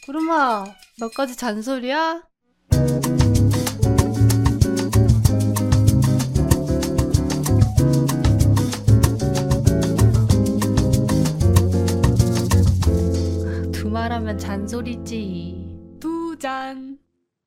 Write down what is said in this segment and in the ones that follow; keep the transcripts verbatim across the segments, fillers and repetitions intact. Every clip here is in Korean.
구름아, 너까지 잔소리야? 두말하면 잔소리지. 두 잔.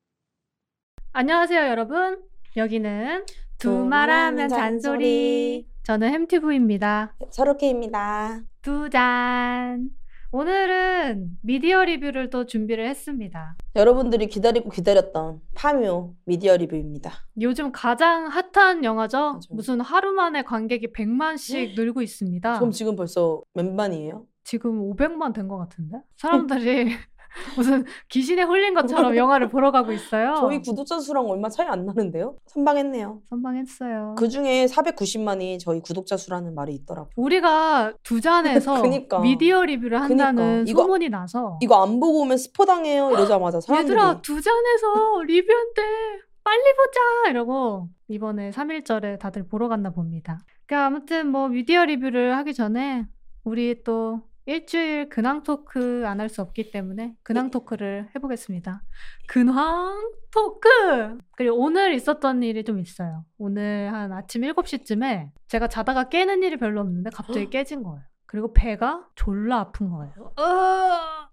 안녕하세요, 여러분. 여기는 두말하면 잔소리. 저는 햄튜브입니다. 서로케입니다. 두 잔. 오늘은 미디어 리뷰를 또 준비를 했습니다. 여러분들이 기다리고 기다렸던 파묘 미디어 리뷰입니다. 요즘 가장 핫한 영화죠? 맞아요. 무슨 하루 만에 관객이 백만씩 늘고 있습니다. 그럼 지금 벌써 몇 만이에요? 지금 오백만 된 것 같은데? 사람들이 무슨 귀신에 홀린 것처럼 영화를 보러 가고 있어요. 저희 구독자 수랑 얼마 차이 안 나는데요? 선방했네요. 선방했어요. 그중에 사백구십만이 저희 구독자 수라는 말이 있더라고요. 우리가 두 잔에서 그니까. 미디어 리뷰를 한다는 그니까. 이거- 소문이 나서 이거 안 보고 오면 스포 당해요 이러자마자 사람들이 얘들아 두 잔에서 리뷰한대 빨리 보자 이러고 이번에 삼일절에 다들 보러 갔나 봅니다. 그러니까 아무튼 뭐 미디어 리뷰를 하기 전에 우리 또 일주일 근황 토크 안 할 수 없기 때문에 근황 토크를 해보겠습니다. 근황 토크! 그리고 오늘 있었던 일이 좀 있어요. 오늘 한 아침 일곱 시쯤에 제가 자다가 깨는 일이 별로 없는데 갑자기 깨진 거예요. 그리고 배가 졸라 아픈 거예요. 으아!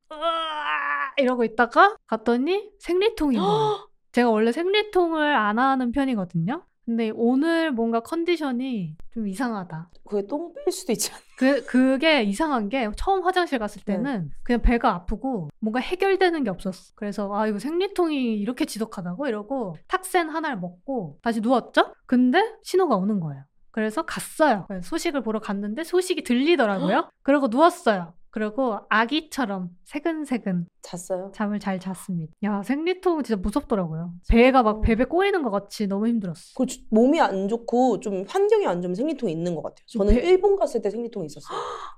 으아! 이러고 있다가 갔더니 생리통인 거예요. 제가 원래 생리통을 안 하는 편이거든요. 근데 오늘 뭔가 컨디션이 좀 이상하다. 그게 똥 뺄 수도 있지 않나? 그, 그게 이상한 게 처음 화장실 갔을 때는 그냥 배가 아프고 뭔가 해결되는 게 없었어. 그래서 아 이거 생리통이 이렇게 지독하다고 이러고 탁센 하나를 먹고 다시 누웠죠? 근데 신호가 오는 거예요. 그래서 갔어요. 그래서 소식을 보러 갔는데 소식이 들리더라고요. 그리고 누웠어요. 그리고 아기처럼 새근새근 잤어요? 잠을 잘 잤습니다. 야 생리통 진짜 무섭더라고요. 배가 막 베베 꼬이는 것 같이 너무 힘들었어. 그 몸이 안 좋고 좀 환경이 안 좋으면 생리통이 있는 것 같아요. 저는 배- 일본 갔을 때 생리통이 있었어요.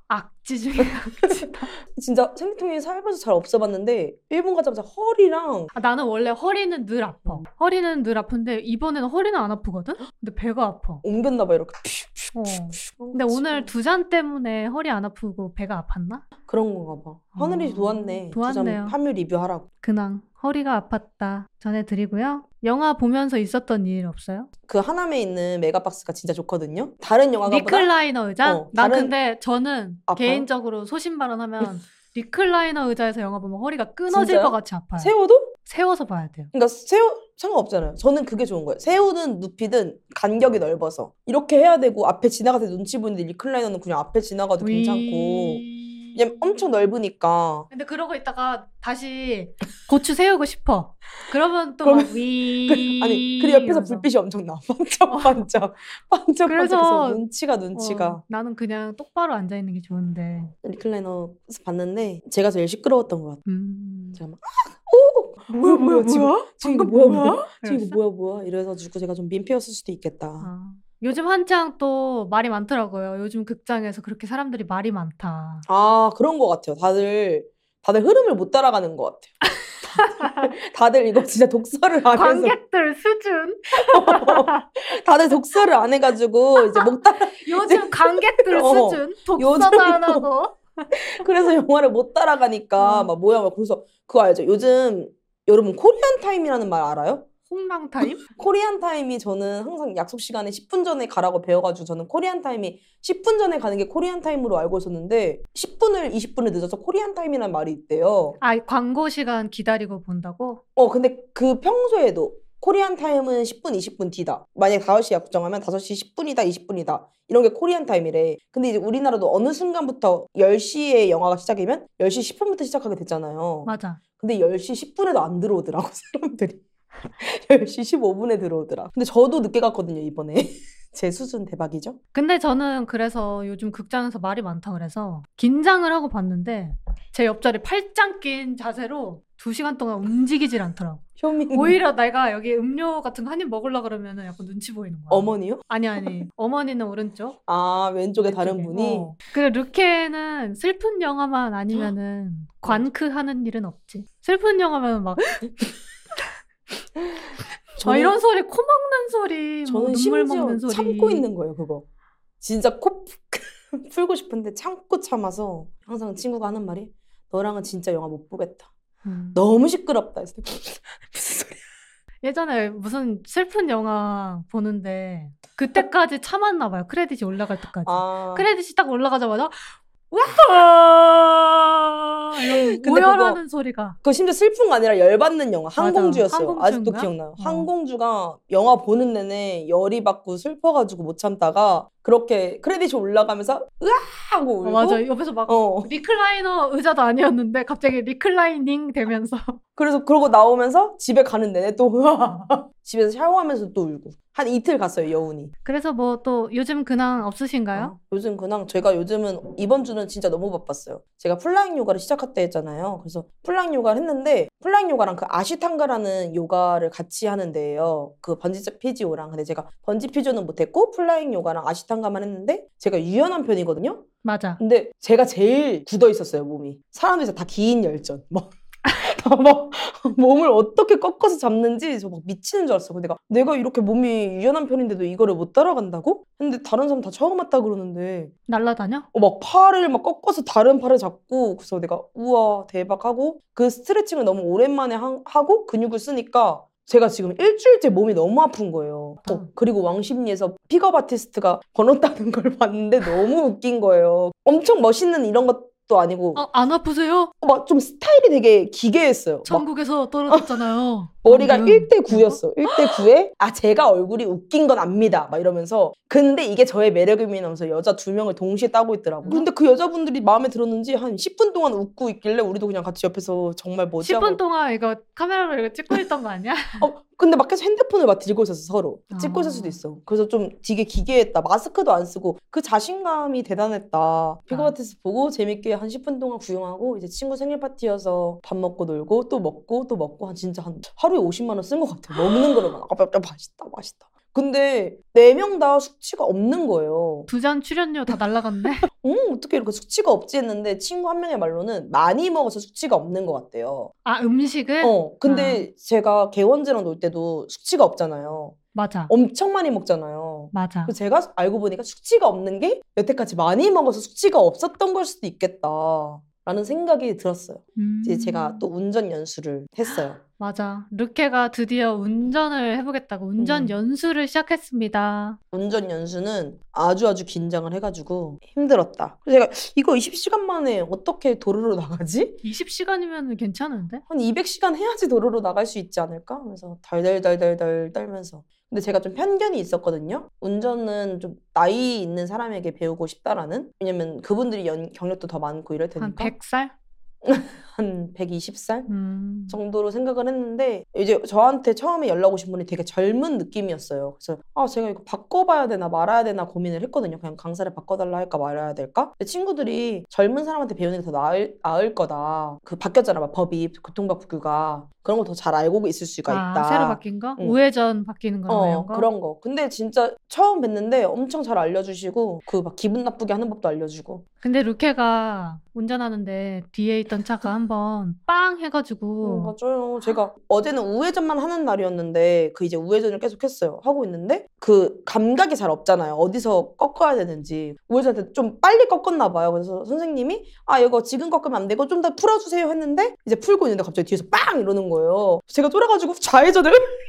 악지 중에 악지다. 진짜 생리통이 살면서 잘 없어봤는데 일본 가자마자 허리랑 아, 나는 원래 허리는 늘 아파. 허리는 늘 아픈데 이번에는 허리는 안 아프거든? 근데 배가 아파. 옮겼나 봐 이렇게. 어. 근데 오늘 두 잔 때문에 허리 안 아프고 배가 아팠나? 그런 건가 봐. 하늘이 어, 도왔네. 도왔네요. 두잔 파묘 리뷰하라고. 근황 허리가 아팠다 전해드리고요. 영화 보면서 있었던 일 없어요? 그 하남에 있는 메가박스가 진짜 좋거든요. 다른 영화가 리클라이너 의자? 어, 난 다른- 근데 저는 아파요? 개인적으로 소신 발언하면 리클라이너 의자에서 영화 보면 허리가 끊어질 진짜요? 것 같이 아파요. 세워도? 세워서 봐야 돼요. 그러니까 세워 상관없잖아요. 저는 그게 좋은 거예요. 세우든 눕히든 간격이 넓어서 이렇게 해야 되고 앞에 지나갈 때 눈치 보이는데 리클라이너는 그냥 앞에 지나가도 괜찮고 위... 그냥 엄청 넓으니까 근데 그러고 있다가 다시 고추 세우고 싶어. 그러면 또 막 위... 아니 그 옆에서 이러면서. 불빛이 엄청 나. 반짝반짝 반짝반짝. 그래서- 그래서 눈치가 눈치가. 어, 나는 그냥 똑바로 앉아 있는 게 좋은데. 리클라이너에서 봤는데 제가 제일 시끄러웠던 것 같아요. 음. 제가 막 오! 뭐야 뭐야 지금 지금 이거 뭐야 뭐야 지금 이랬어? 이거 뭐야 뭐야 이래가지고 제가 좀 민폐였을 수도 있겠다. 아. 요즘 한창 또 말이 많더라고요. 요즘 극장에서 그렇게 사람들이 말이 많다. 아 그런 것 같아요. 다들 다들 흐름을 못 따라가는 것 같아요. 다들 이거 진짜 독서를 안 해서 관객들 수준. 다들 독서를 안 해가지고 이제 못 따라 요즘 관객들 어, 수준. 독서도 요즘 안 이거- 하고. 그래서 영화를 못 따라가니까 어. 막 뭐야 막 그래서 그거 알죠? 요즘 여러분 코리안 타임이라는 말 알아요? 홍랑 타임? 코리안 타임이 저는 항상 약속 시간에 십 분 전에 가라고 배워가지고 저는 코리안 타임이 십 분 전에 가는 게 코리안 타임으로 알고 있었는데 십 분을 이십 분을 늦어서 코리안 타임이라는 말이 있대요. 아, 광고 시간 기다리고 본다고? 어 근데 그 평소에도 코리안 타임은 십 분, 이십 분 뒤다. 만약에 다섯 시 약정하면 다섯 시 십 분이다, 이십 분이다. 이런 게 코리안 타임이래. 근데 이제 우리나라도 어느 순간부터 열 시에 영화가 시작이면 열 시 십 분부터 시작하게 됐잖아요. 맞아. 근데 열 시 십 분에도 안 들어오더라고 사람들이. 열 시 십오 분에 들어오더라. 근데 저도 늦게 갔거든요 이번에. 제 수준 대박이죠? 근데 저는 그래서 요즘 극장에서 말이 많다 그래서 긴장을 하고 봤는데 제 옆자리 팔짱 낀 자세로 두 시간 동안 움직이질 않더라고. 효민 오히려 내가 여기 음료 같은 거 한 입 먹으려 그러면 약간 눈치 보이는 거야. 어머니요? 아니 아니. 어머니는 오른쪽. 아 왼쪽에 다른 왼쪽에. 분이 어. 그래 르케는 슬픈 영화만 아니면은 관크 하는 일은 없지. 슬픈 영화면 막 아, 이런 소리, 코 먹는 소리, 뭐 저는 눈물 심지어 먹는 소리. 참고 있는 거예요 그거. 진짜 코 풀고 싶은데 참고 참아서 항상 친구가 하는 말이 너랑은 진짜 영화 못 보겠다. 음. 너무 시끄럽다 했어요. 무슨 소리야. 예전에 무슨 슬픈 영화 보는데 그때까지 참았나 봐요. 크레딧이 올라갈 때까지. 아, 크레딧이 딱 올라가자마자 와! 이런 근데 그거 오열하는 소리가. 그거 심지어 슬픈 거 아니라 열받는 영화. 맞아. 항공주였어요. 아직도 항공주인가? 기억나요. 어. 항공주가 영화 보는 내내 열이 받고 슬퍼가지고 못 참다가 그렇게 크레딧이 올라가면서 으아 하고 어, 울고 맞아. 옆에서 막 어. 리클라이너 의자도 아니었는데 갑자기 리클라이닝 되면서 그래서 그러고 나오면서 집에 가는 내내 또 으아 집에서 샤워하면서 또 울고 한 이틀 갔어요, 여운이. 그래서 뭐 또 요즘 근황 없으신가요? 어, 요즘 그냥 제가 요즘은 이번 주는 진짜 너무 바빴어요. 제가 플라잉 요가를 시작했다 했잖아요. 그래서 플라잉 요가를 했는데 플라잉 요가랑 그 아시탄가라는 요가를 같이 하는 데예요. 그 번지 피지오랑. 근데 제가 번지 피지오는 못했고 플라잉 요가랑 아시탄가만 했는데 제가 유연한 편이거든요. 맞아. 근데 제가 제일 굳어 있었어요, 몸이. 사람들이 다 긴 열전. 막 막 몸을 어떻게 꺾어서 잡는지 저 막 미치는 줄 알았어. 근데 내가 내가 이렇게 몸이 유연한 편인데도 이거를 못 따라간다고? 근데 다른 사람 다 처음 왔다 그러는데 날라다녀? 어, 막 팔을 막 꺾어서 다른 팔을 잡고 그래서 내가 우와 대박 하고 그 스트레칭을 너무 오랜만에 하, 하고 근육을 쓰니까 제가 지금 일주일째 몸이 너무 아픈 거예요. 어, 그리고 왕십리에서 픽업 아티스트가 번호 따는 걸 봤는데 너무 웃긴 거예요. 엄청 멋있는 이런 것도 아니고 어, 안 아프세요? 막 좀 스타일이 되게 기괴했어요. 막 천국에서 떨어졌잖아요. 머리가 방금. 일 대 구였어. 일 대 구에 아 제가 얼굴이 웃긴 건 압니다. 막 이러면서 근데 이게 저의 매력이면서 여자 두 명을 동시에 따고 있더라고. 근데 그 여자분들이 마음에 들었는지 한 십 분 동안 웃고 있길래 우리도 그냥 같이 옆에서 정말 뭐지 십 분 하고 동안 이거 카메라로 이거 찍고 있던 거 아니야? 어, 근데 막 계속 핸드폰을 막 들고 있었어 서로. 찍고 있을 아. 수도 있어. 그래서 좀 되게 기괴했다. 마스크도 안 쓰고 그 자신감이 대단했다. 픽업 아. 아티스트 보고 재밌게 한 십 분 동안 구경하고 이제 친구 생일 파티여서 밥 먹고 놀고 또 먹고 또 먹고 한 진짜 한 하루에 오십만 원 쓴 것 같아요. 먹는 거로만. 아, 맛있다 맛있다. 근데 네 명 다 숙취가 없는 거예요. 두 잔 출연료 다 날라갔네. 음 어떻게 이렇게 숙취가 없지 했는데 친구 한 명의 말로는 많이 먹어서 숙취가 없는 것 같대요. 아, 음식을? 어 근데 제가 개원제랑 놀 때도 숙취가 없잖아요. 맞아. 엄청 많이 먹잖아요. 맞아. 그래서 제가 알고 보니까 숙취가 없는 게 여태까지 많이 먹어서 숙취가 없었던 걸 수도 있겠다라는 생각이 들었어요. 음. 이제 제가 또 운전 연수를 했어요. 맞아. 루케가 드디어 운전을 해보겠다고 운전 음. 연수를 시작했습니다. 운전 연수는 아주 아주 긴장을 해가지고 힘들었다. 그래서 제가 이거 이십 시간 만에 어떻게 도로로 나가지? 이십 시간이면 괜찮은데? 한 이백 시간 해야지 도로로 나갈 수 있지 않을까? 그래서 달달달달달 떨면서. 근데 제가 좀 편견이 있었거든요. 운전은 좀 나이 있는 사람에게 배우고 싶다라는. 왜냐면 그분들이 연, 경력도 더 많고 이럴 테니까. 한 백 살? 한 백이십 살 음. 정도로 생각을 했는데 이제 저한테 처음에 연락 오신 분이 되게 젊은 느낌이었어요. 그래서 아 제가 이거 바꿔봐야 되나 말아야 되나 고민을 했거든요. 그냥 강사를 바꿔달라 할까 말아야 될까? 근데 친구들이 젊은 사람한테 배우는 게 더 나을, 나을 거다. 그 바뀌었잖아 막 법이 교통법규가. 그런 걸 더 잘 알고 있을 수가 아, 있다. 새로 바뀐 거? 응. 우회전 바뀌는 거 어, 이런 거? 그런 거. 근데 진짜 처음 뵀는데 엄청 잘 알려주시고 그 막 기분 나쁘게 하는 법도 알려주고. 근데 루케가 운전하는데 뒤에 있던 차가 한번 빵 음, 해가지고 맞아요. 제가 어제는 우회전만 하는 날이었는데 그 이제 우회전을 계속 했어요. 하고 있는데 그 감각이 잘 없잖아요. 어디서 꺾어야 되는지. 우회전할 때 좀 빨리 꺾었나 봐요. 그래서 선생님이 아 이거 지금 꺾으면 안 되고 좀 더 풀어주세요 했는데 이제 풀고 있는데 갑자기 뒤에서 빵 이러는 거예요. 제가 쫄아가지고 좌회전을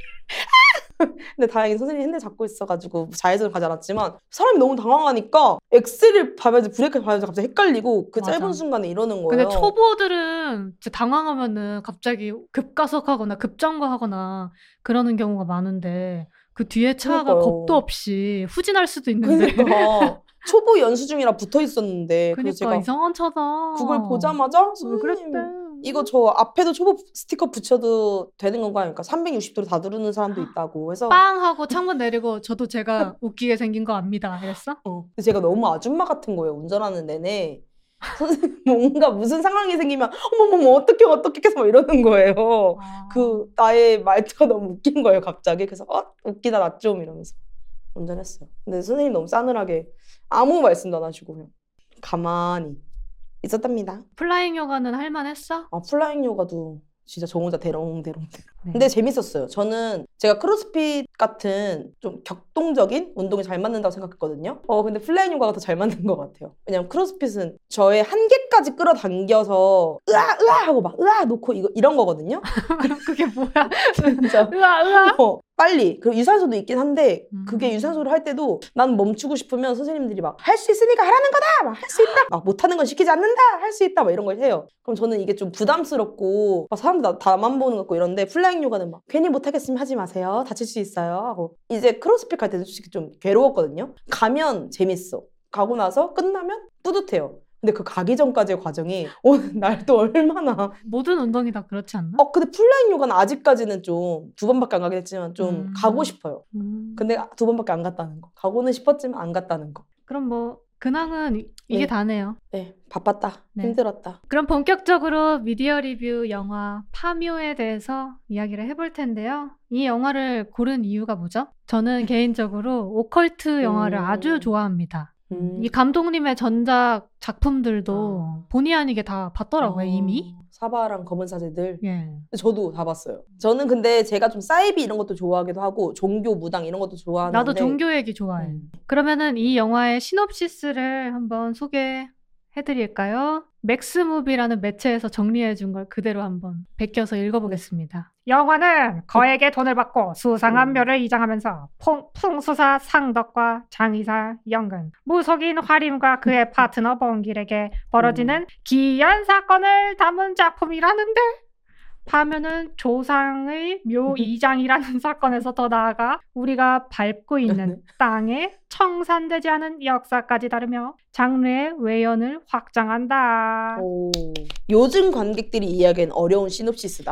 근데 다행히 선생님이 핸들 잡고 있어가지고 좌회전을 가지 않았지만 사람이 너무 당황하니까 엑셀을 밟아야지 브레이크를 밟아야지 갑자기 헷갈리고 그 맞아. 짧은 순간에 이러는 거예요. 근데 초보들은 진짜 당황하면은 갑자기 급가속하거나 급정거하거나 그러는 경우가 많은데 그 뒤에 차가 그러니까요. 겁도 없이 후진할 수도 있는데 그러니까 초보 연수 중이라 붙어 있었는데 그래서 그러니까 제가 이상한 차다. 그걸 보자마자 왜 선생님 그랬대? 이거 저 앞에도 초보 스티커 붙여도 되는 건가요? 그러니까 삼백육십 도로 다 누르는 사람도 있다고 해서 빵 하고 창문 내리고 저도 제가 웃기게 생긴 거 압니다. 이랬어? 어. 근데 제가 너무 아줌마 같은 거예요. 운전하는 내내 선생님 뭔가 무슨 상황이 생기면 어머머머 어떡해 어떡해 계속 막 이러는 거예요. 아. 그 나의 말투가 너무 웃긴 거예요. 갑자기. 그래서 어 웃기다 나 좀 이러면서 운전했어요. 근데 선생님 너무 싸늘하게 아무 말씀도 안 하시고 그냥 가만히 있었답니다. 플라잉 요가는 할만했어? 아 플라잉 요가도 진짜 저 혼자 대롱대롱 네. 근데 재밌었어요. 저는 제가 크로스핏 같은 좀 격동적인 운동이 잘 맞는다고 생각했거든요. 어 근데 플라잉 요가가 더 잘 맞는 것 같아요. 왜냐면 크로스핏은 저의 한계까지 끌어당겨서 으아 으아 하고 막 으아 놓고 이거 이런 거거든요. 그럼 그게 뭐야? 진짜 으아 으아. 어, 빨리 그리고 유산소도 있긴 한데 그게 음. 유산소를 할 때도 난 멈추고 싶으면 선생님들이 막 할 수 있으니까 하라는 거다 막 할 수 있다 막 못하는 건 시키지 않는다 할 수 있다 막 이런 걸 해요. 그럼 저는 이게 좀 부담스럽고 막 사람들 다, 다만 보는 것 같고 이런데 플라잉 요가는 막 괜히 못하겠으면 하지 마세요 다칠 수 있어요 하고 이제 크로스핏 갈 때는 솔직히 좀 괴로웠거든요. 가면 재밌어. 가고 나서 끝나면 뿌듯해요. 근데 그 가기 전까지의 과정이 오는 날도 얼마나 모든 운동이 다 그렇지 않나? 어 근데 플라잉 요가는 아직까지는 좀 두 번밖에 안 가긴 했지만 좀 음. 가고 싶어요. 음. 근데 두 번밖에 안 갔다는 거. 가고는 싶었지만 안 갔다는 거. 그럼 뭐 근황은 이- 이게 네. 다네요. 네, 바빴다. 네. 힘들었다. 그럼 본격적으로 미디어 리뷰 영화 파묘에 대해서 이야기를 해볼 텐데요. 이 영화를 고른 이유가 뭐죠? 저는 개인적으로 오컬트 영화를 음. 아주 좋아합니다. 음. 이 감독님의 전작 작품들도 아. 본의 아니게 다 봤더라고요, 어, 이미. 사바랑 검은 사제들. 예. 저도 다 봤어요. 저는 근데 제가 좀 사이비 이런 것도 좋아하기도 하고 종교 무당 이런 것도 좋아하는데 나도 종교 얘기 좋아해. 음. 그러면은 이 영화의 시놉시스를 한번 소개해드릴까요? 맥스무비라는 매체에서 정리해준 걸 그대로 한번 베껴서 읽어보겠습니다. 영화는 거액의 돈을 받고 수상한 음. 묘를 이장하면서 풍, 풍수사 상덕과 장의사 영근, 무속인 화림과 그의 파트너 봉길에게 벌어지는 기이한 사건을 담은 작품이라는데 파묘는 조상의 묘 이장이라는 사건에서 더 나아가 우리가 밟고 있는 땅에 청산되지 않은 역사까지 다루며 장르의 외연을 확장한다. 오. 요즘 관객들이 이해하기엔 어려운 시놉시스다.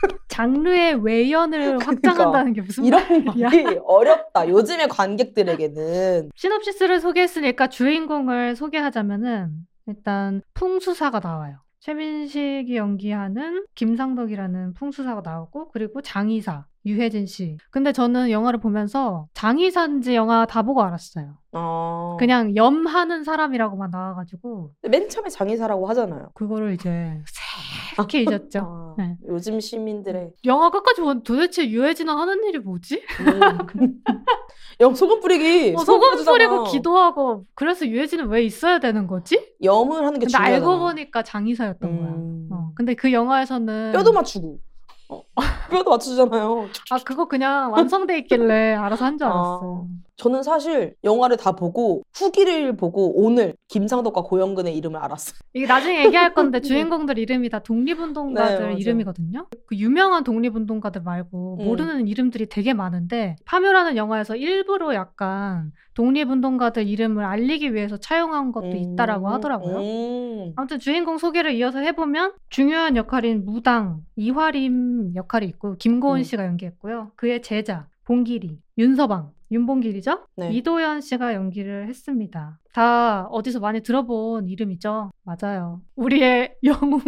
장르의 외연을 확장한다는 게 무슨 이런 말이야? 말이 어렵다. 요즘의 관객들에게는. 시놉시스를 소개했으니까 주인공을 소개하자면은 일단 풍수사가 나와요. 최민식이 연기하는 김상덕이라는 풍수사가 나오고 그리고 장의사 유해진 씨. 근데 저는 영화를 보면서 장의사인지 영화 다 보고 알았어요. 아. 그냥 염하는 사람이라고만 나와가지고 맨 처음에 장의사라고 하잖아요. 그거를 이제 새롭게 잊었죠. 아, 네. 요즘 시민들의 영화 끝까지 보면 도대체 유해진은 하는 일이 뭐지? 음. 영 소금 뿌리기. 어, 소금 뿌리잖아. 뿌리고 기도하고 그래서 유해진은 왜 있어야 되는 거지? 염을 하는 게 근데 중요하잖아. 알고 보니까 장의사였던 음. 거야. 어, 근데 그 영화에서는 뼈도 맞추고. 어. 뼈도 맞추잖아요. 아 그거 그냥 완성돼 있길래 알아서 한 줄 알았어. 저는 사실 영화를 다 보고 후기를 보고 오늘 김상덕과 고영근의 이름을 알았어요. 이게 나중에 얘기할 건데 주인공들 이름이 다 독립운동가들 네, 맞아요. 이름이거든요. 그 유명한 독립운동가들 말고 음. 모르는 이름들이 되게 많은데 파묘라는 영화에서 일부러 약간 독립운동가들 이름을 알리기 위해서 차용한 것도 있다라고 하더라고요. 음. 아무튼 주인공 소개를 이어서 해보면 중요한 역할인 무당 이화림 역할이 있고 김고은 음. 씨가 연기했고요. 그의 제자 봉길이, 윤서방, 윤봉길이죠? 네. 이도현 씨가 연기를 했습니다. 다 어디서 많이 들어본 이름이죠? 맞아요. 우리의 영웅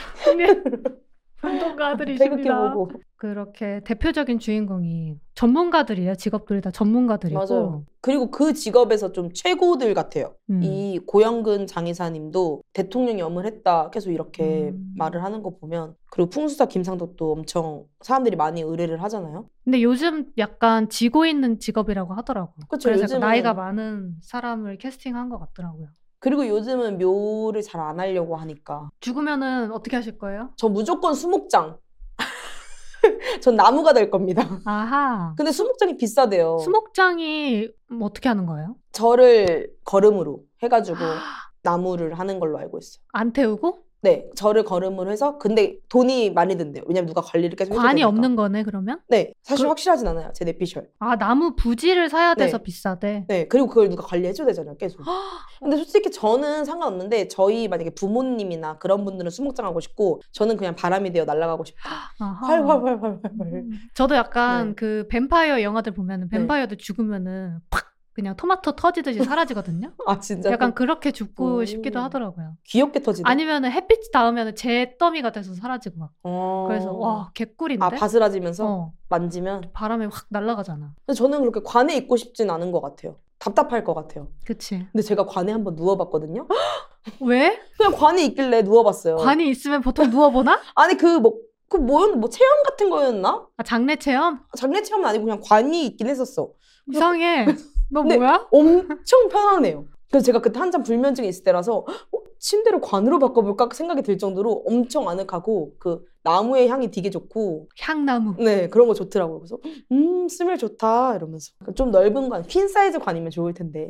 운동가들이십니다. 태극기보고. 그렇게 대표적인 주인공이 전문가들이에요. 직업들이 다 전문가들이고. 맞아요. 그리고 그 직업에서 좀 최고들 같아요. 음. 이 고영근 장의사님도 대통령 염을 했다 계속 이렇게 음. 말을 하는 거 보면 그리고 풍수사 김상덕도 엄청 사람들이 많이 의뢰를 하잖아요. 근데 요즘 약간 지고 있는 직업이라고 하더라고. 그쵸, 그래서 요즘은- 나이가 많은 사람을 캐스팅한 것 같더라고요. 그리고 요즘은 묘를 잘 안 하려고 하니까 죽으면은 어떻게 하실 거예요? 저 무조건 수목장. 전 나무가 될 겁니다. 아하. 근데 수목장이 비싸대요. 수목장이 뭐 어떻게 하는 거예요? 절을 걸음으로 해가지고 나무를 하는 걸로 알고 있어요. 안 태우고? 네, 절을 걸음으로 해서 근데 돈이 많이 든대요. 왜냐면 누가 관리를 계속 해줘야 관이 되니까. 없는 거네 그러면? 네, 사실 그- 확실하진 않아요. 제 내피셜. 아 나무 부지를 사야 돼서 네. 비싸대. 네, 그리고 그걸 누가 관리해줘야 되잖아요, 계속. 근데 솔직히 저는 상관없는데 저희 만약에 부모님이나 그런 분들은 수목장 하고 싶고 저는 그냥 바람이 되어 날아가고 싶다. 아하. 활활활활활. 음. 저도 약간 네. 그 뱀파이어 영화들 보면은 뱀파이어들 죽으면은 팍 그냥 토마토 터지듯이 사라지거든요. 아 진짜. 약간 그렇게 죽고 음. 싶기도 하더라고요. 귀엽게 터지네. 아니면은 햇빛이 닿으면은 재 더미가 돼서 사라지고 막. 어. 그래서 와 개꿀인데. 아 바스라지면서 어, 만지면. 바람에 확 날아가잖아. 근데 저는 그렇게 관에 있고 싶진 않은 것 같아요. 답답할 것 같아요. 그치? 근데 제가 관에 한번 누워봤거든요. 왜? 그냥 관이 있길래 누워봤어요. 관이 있으면 보통 누워보나? 아니 그 뭐 그 뭐였나? 뭐 체험 같은 거였나? 아, 장례 체험? 장례 체험은 아니고 그냥 관이 있긴 했었어. 이상해. 너 근데 뭐야? 엄청 편하네요. 그래서 제가 그때 한참 불면증이 있을 때라서 어, 침대를 관으로 바꿔볼까 생각이 들 정도로 엄청 아늑하고 그 나무의 향이 되게 좋고 향나무. 네 그런 거 좋더라고요. 그래서 음 스멜 좋다 이러면서 좀 넓은 관, 퀸 사이즈 관이면 좋을 텐데.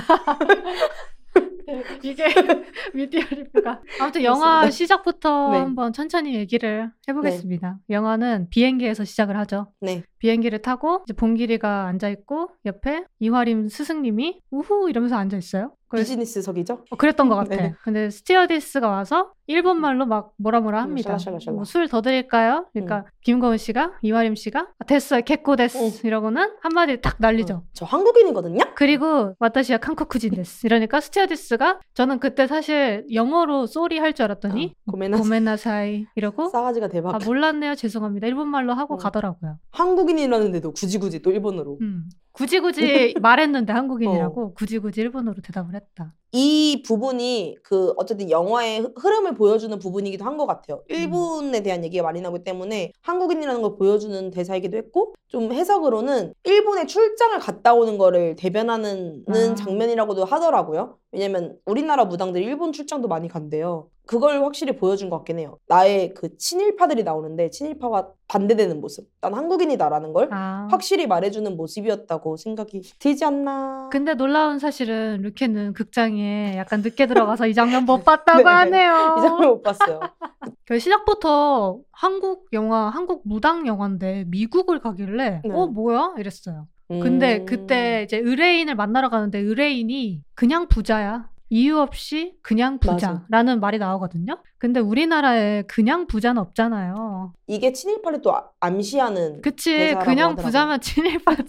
이게 미디어 리뷰가. 아무튼 영화 그렇습니다. 시작부터 네. 한번 천천히 얘기를 해보겠습니다. 영화는 비행기에서 시작을 하죠. 네. 비행기를 타고 이제 봉길이가 앉아있고 옆에 이화림 스승님이 우후 이러면서 앉아있어요. 그래서 비즈니스석이죠? 어, 그랬던 것 같아. 네. 근데 스튜어디스가 와서 일본말로 막 뭐라 뭐라 합니다. 음, 샬라샬라샬라. 뭐 술 더 드릴까요? 그러니까 김거은 씨가 이화림 씨가 아, 됐어요. 개코 데스 응. 이러고는 한마디 탁 날리죠. 어, 저 한국인이거든요? 그리고 와타시야 한국인 데스 이러니까 스튜어디스가 저는 그때 사실 영어로 쏘리 할 줄 알았더니 어, 고메나 고멘나사이 이러고 싸가지가 대박. 아 몰랐네요. 죄송합니다. 일본말로 하고 어. 가더라고요. 한국인이라는데도 굳이 굳이 또 일본어로. 음. 굳이 굳이 말했는데 한국인이라고 굳이 굳이 일본어로 대답을 했다. 이 부분이 그 어쨌든 영화의 흐- 흐름을 보여주는 부분이기도 한 것 같아요. 일본에 대한 얘기가 많이 나오기 때문에 한국인이라는 걸 보여주는 대사이기도 했고 좀 해석으로는 일본에 출장을 갔다 오는 거를 대변하는 아. 장면이라고도 하더라고요. 왜냐면 우리나라 무당들이 일본 출장도 많이 간대요. 그걸 확실히 보여준 것 같긴 해요. 나의 그 친일파들이 나오는데 친일파와 반대되는 모습. 난 한국인이다라는 걸 아. 확실히 말해주는 모습이었다고 생각이 들지 않나. 근데 놀라운 사실은 루케는 극장에 약간 늦게 들어가서 이 장면 못 봤다고 네. 하네요. 이 장면 못 봤어요. 그 시작부터 한국 영화, 한국 무당 영화인데 미국을 가길래 네. 어 뭐야? 이랬어요. 근데 음. 그때 이제 의뢰인을 만나러 가는데 의뢰인이 그냥 부자야. 이유 없이 그냥 맞아. 부자라는 말이 나오거든요. 근데 우리나라에 그냥 부자는 없잖아요. 이게 친일파를 또 아- 암시하는 그치? 대사라고 그냥 하더라고요. 부자면 친일파지.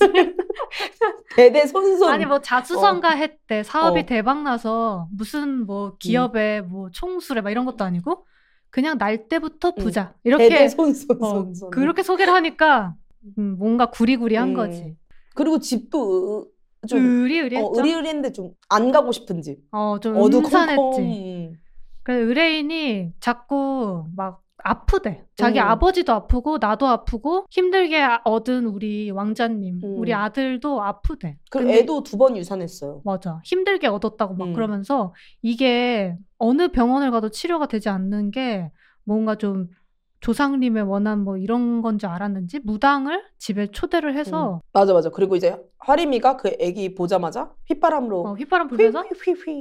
대대손손. 아니 뭐 자수성가 했대. 사업이 어. 대박 나서 무슨 뭐 기업에 뭐 총수래 막 이런 것도 아니고 그냥 날 때부터 부자. 이렇게 대대손손. 어, 손손. 그렇게 소개를 하니까 음, 뭔가 구리구리한 음. 거지. 그리고 집도 으- 좀 의리의리했죠. 어, 의리의리했는데 좀 안 가고 싶은 집. 어, 좀 어두컴컴. 음산했지. 음. 그래서 의뢰인이 자꾸 막 아프대. 자기 음. 아버지도 아프고 나도 아프고 힘들게 얻은 우리 왕자님, 음. 우리 아들도 아프대. 그리고 근데 애도 두 번 유산했어요. 맞아. 힘들게 얻었다고 막 음. 그러면서 이게 어느 병원을 가도 치료가 되지 않는 게 뭔가 좀 조상님의 원한 뭐 이런 건지 알았는지 무당을 집에 초대를 해서 음. 맞아 맞아. 그리고 이제 화림이가 그 애기 보자마자 휘바람으로 어, 휘바람 불면서 휘휘휘휘.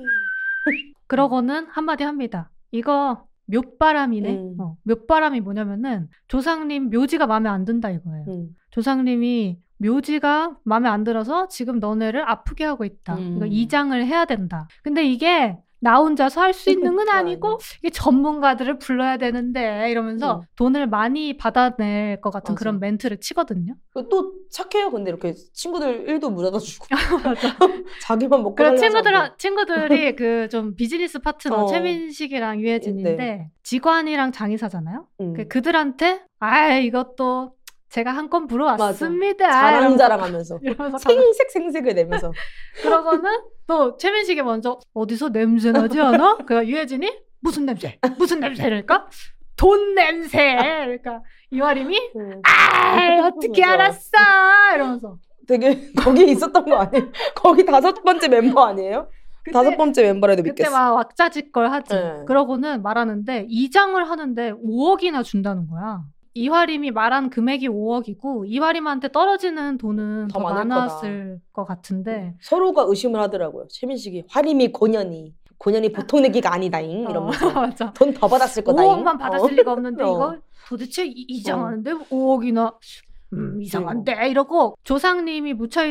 그러고는 한마디 합니다. 이거 묘바람이네. 음. 어, 묘바람이 뭐냐면은 조상님 묘지가 마음에 안 든다 이거예요. 음. 조상님이 묘지가 마음에 안 들어서 지금 너네를 아프게 하고 있다. 음. 이거 이장을 해야 된다. 근데 이게 나 혼자서 할 수 있는 건 아니고 아이고. 이게 전문가들을 불러야 되는데 이러면서 음. 돈을 많이 받아낼 것 같은 맞아. 그런 멘트를 치거든요. 그리고 또 착해요. 근데 이렇게 친구들 일도 물어다 주고 맞아. 자기만 먹고 그래 살려고 친구들 하고. 친구들이 그 좀 비즈니스 파트너 어. 최민식이랑 유해진인데 네. 직관이랑 장의사잖아요. 음. 그 그들한테 아 이것도 제가 한 건 불어왔습니다. 자랑자랑하면서 이러면서 가면- 생색 생색을 내면서 그러고는 또 최민식이 먼저 어디서 냄새 나지 않아? 그 유해진이 무슨 냄새? 무슨 냄새? 이러니까 돈 냄새. 그러니까 이화림이 음. 아 어떻게 맞아. 알았어? 이러면서 되게 거기에 있었던 거 아니에요? 거기 다섯 번째 멤버 아니에요? 그때- 다섯 번째 멤버라도 그때 믿겠어. 막 왁자지껄 하지. 네. 그러고는 말하는데 이장을 하는데 오억이나 준다는 거야. 이화림이 말한 금액이 오억이고 이화림한테 떨어지는 돈은 더 더 많을 많았을 것 같은데 서로가 의심을 하더라고요. 최민식이 화림이 고년이 고년이 보통 내기가 아니다잉 이러면서 어, 맞아. 돈 더 받았을 거다잉. 오억만 받았을 어. 리가 없는데 어. 이거 도대체 이- 이장하는데 오억이나 음, 이상한데 이러고 조상님이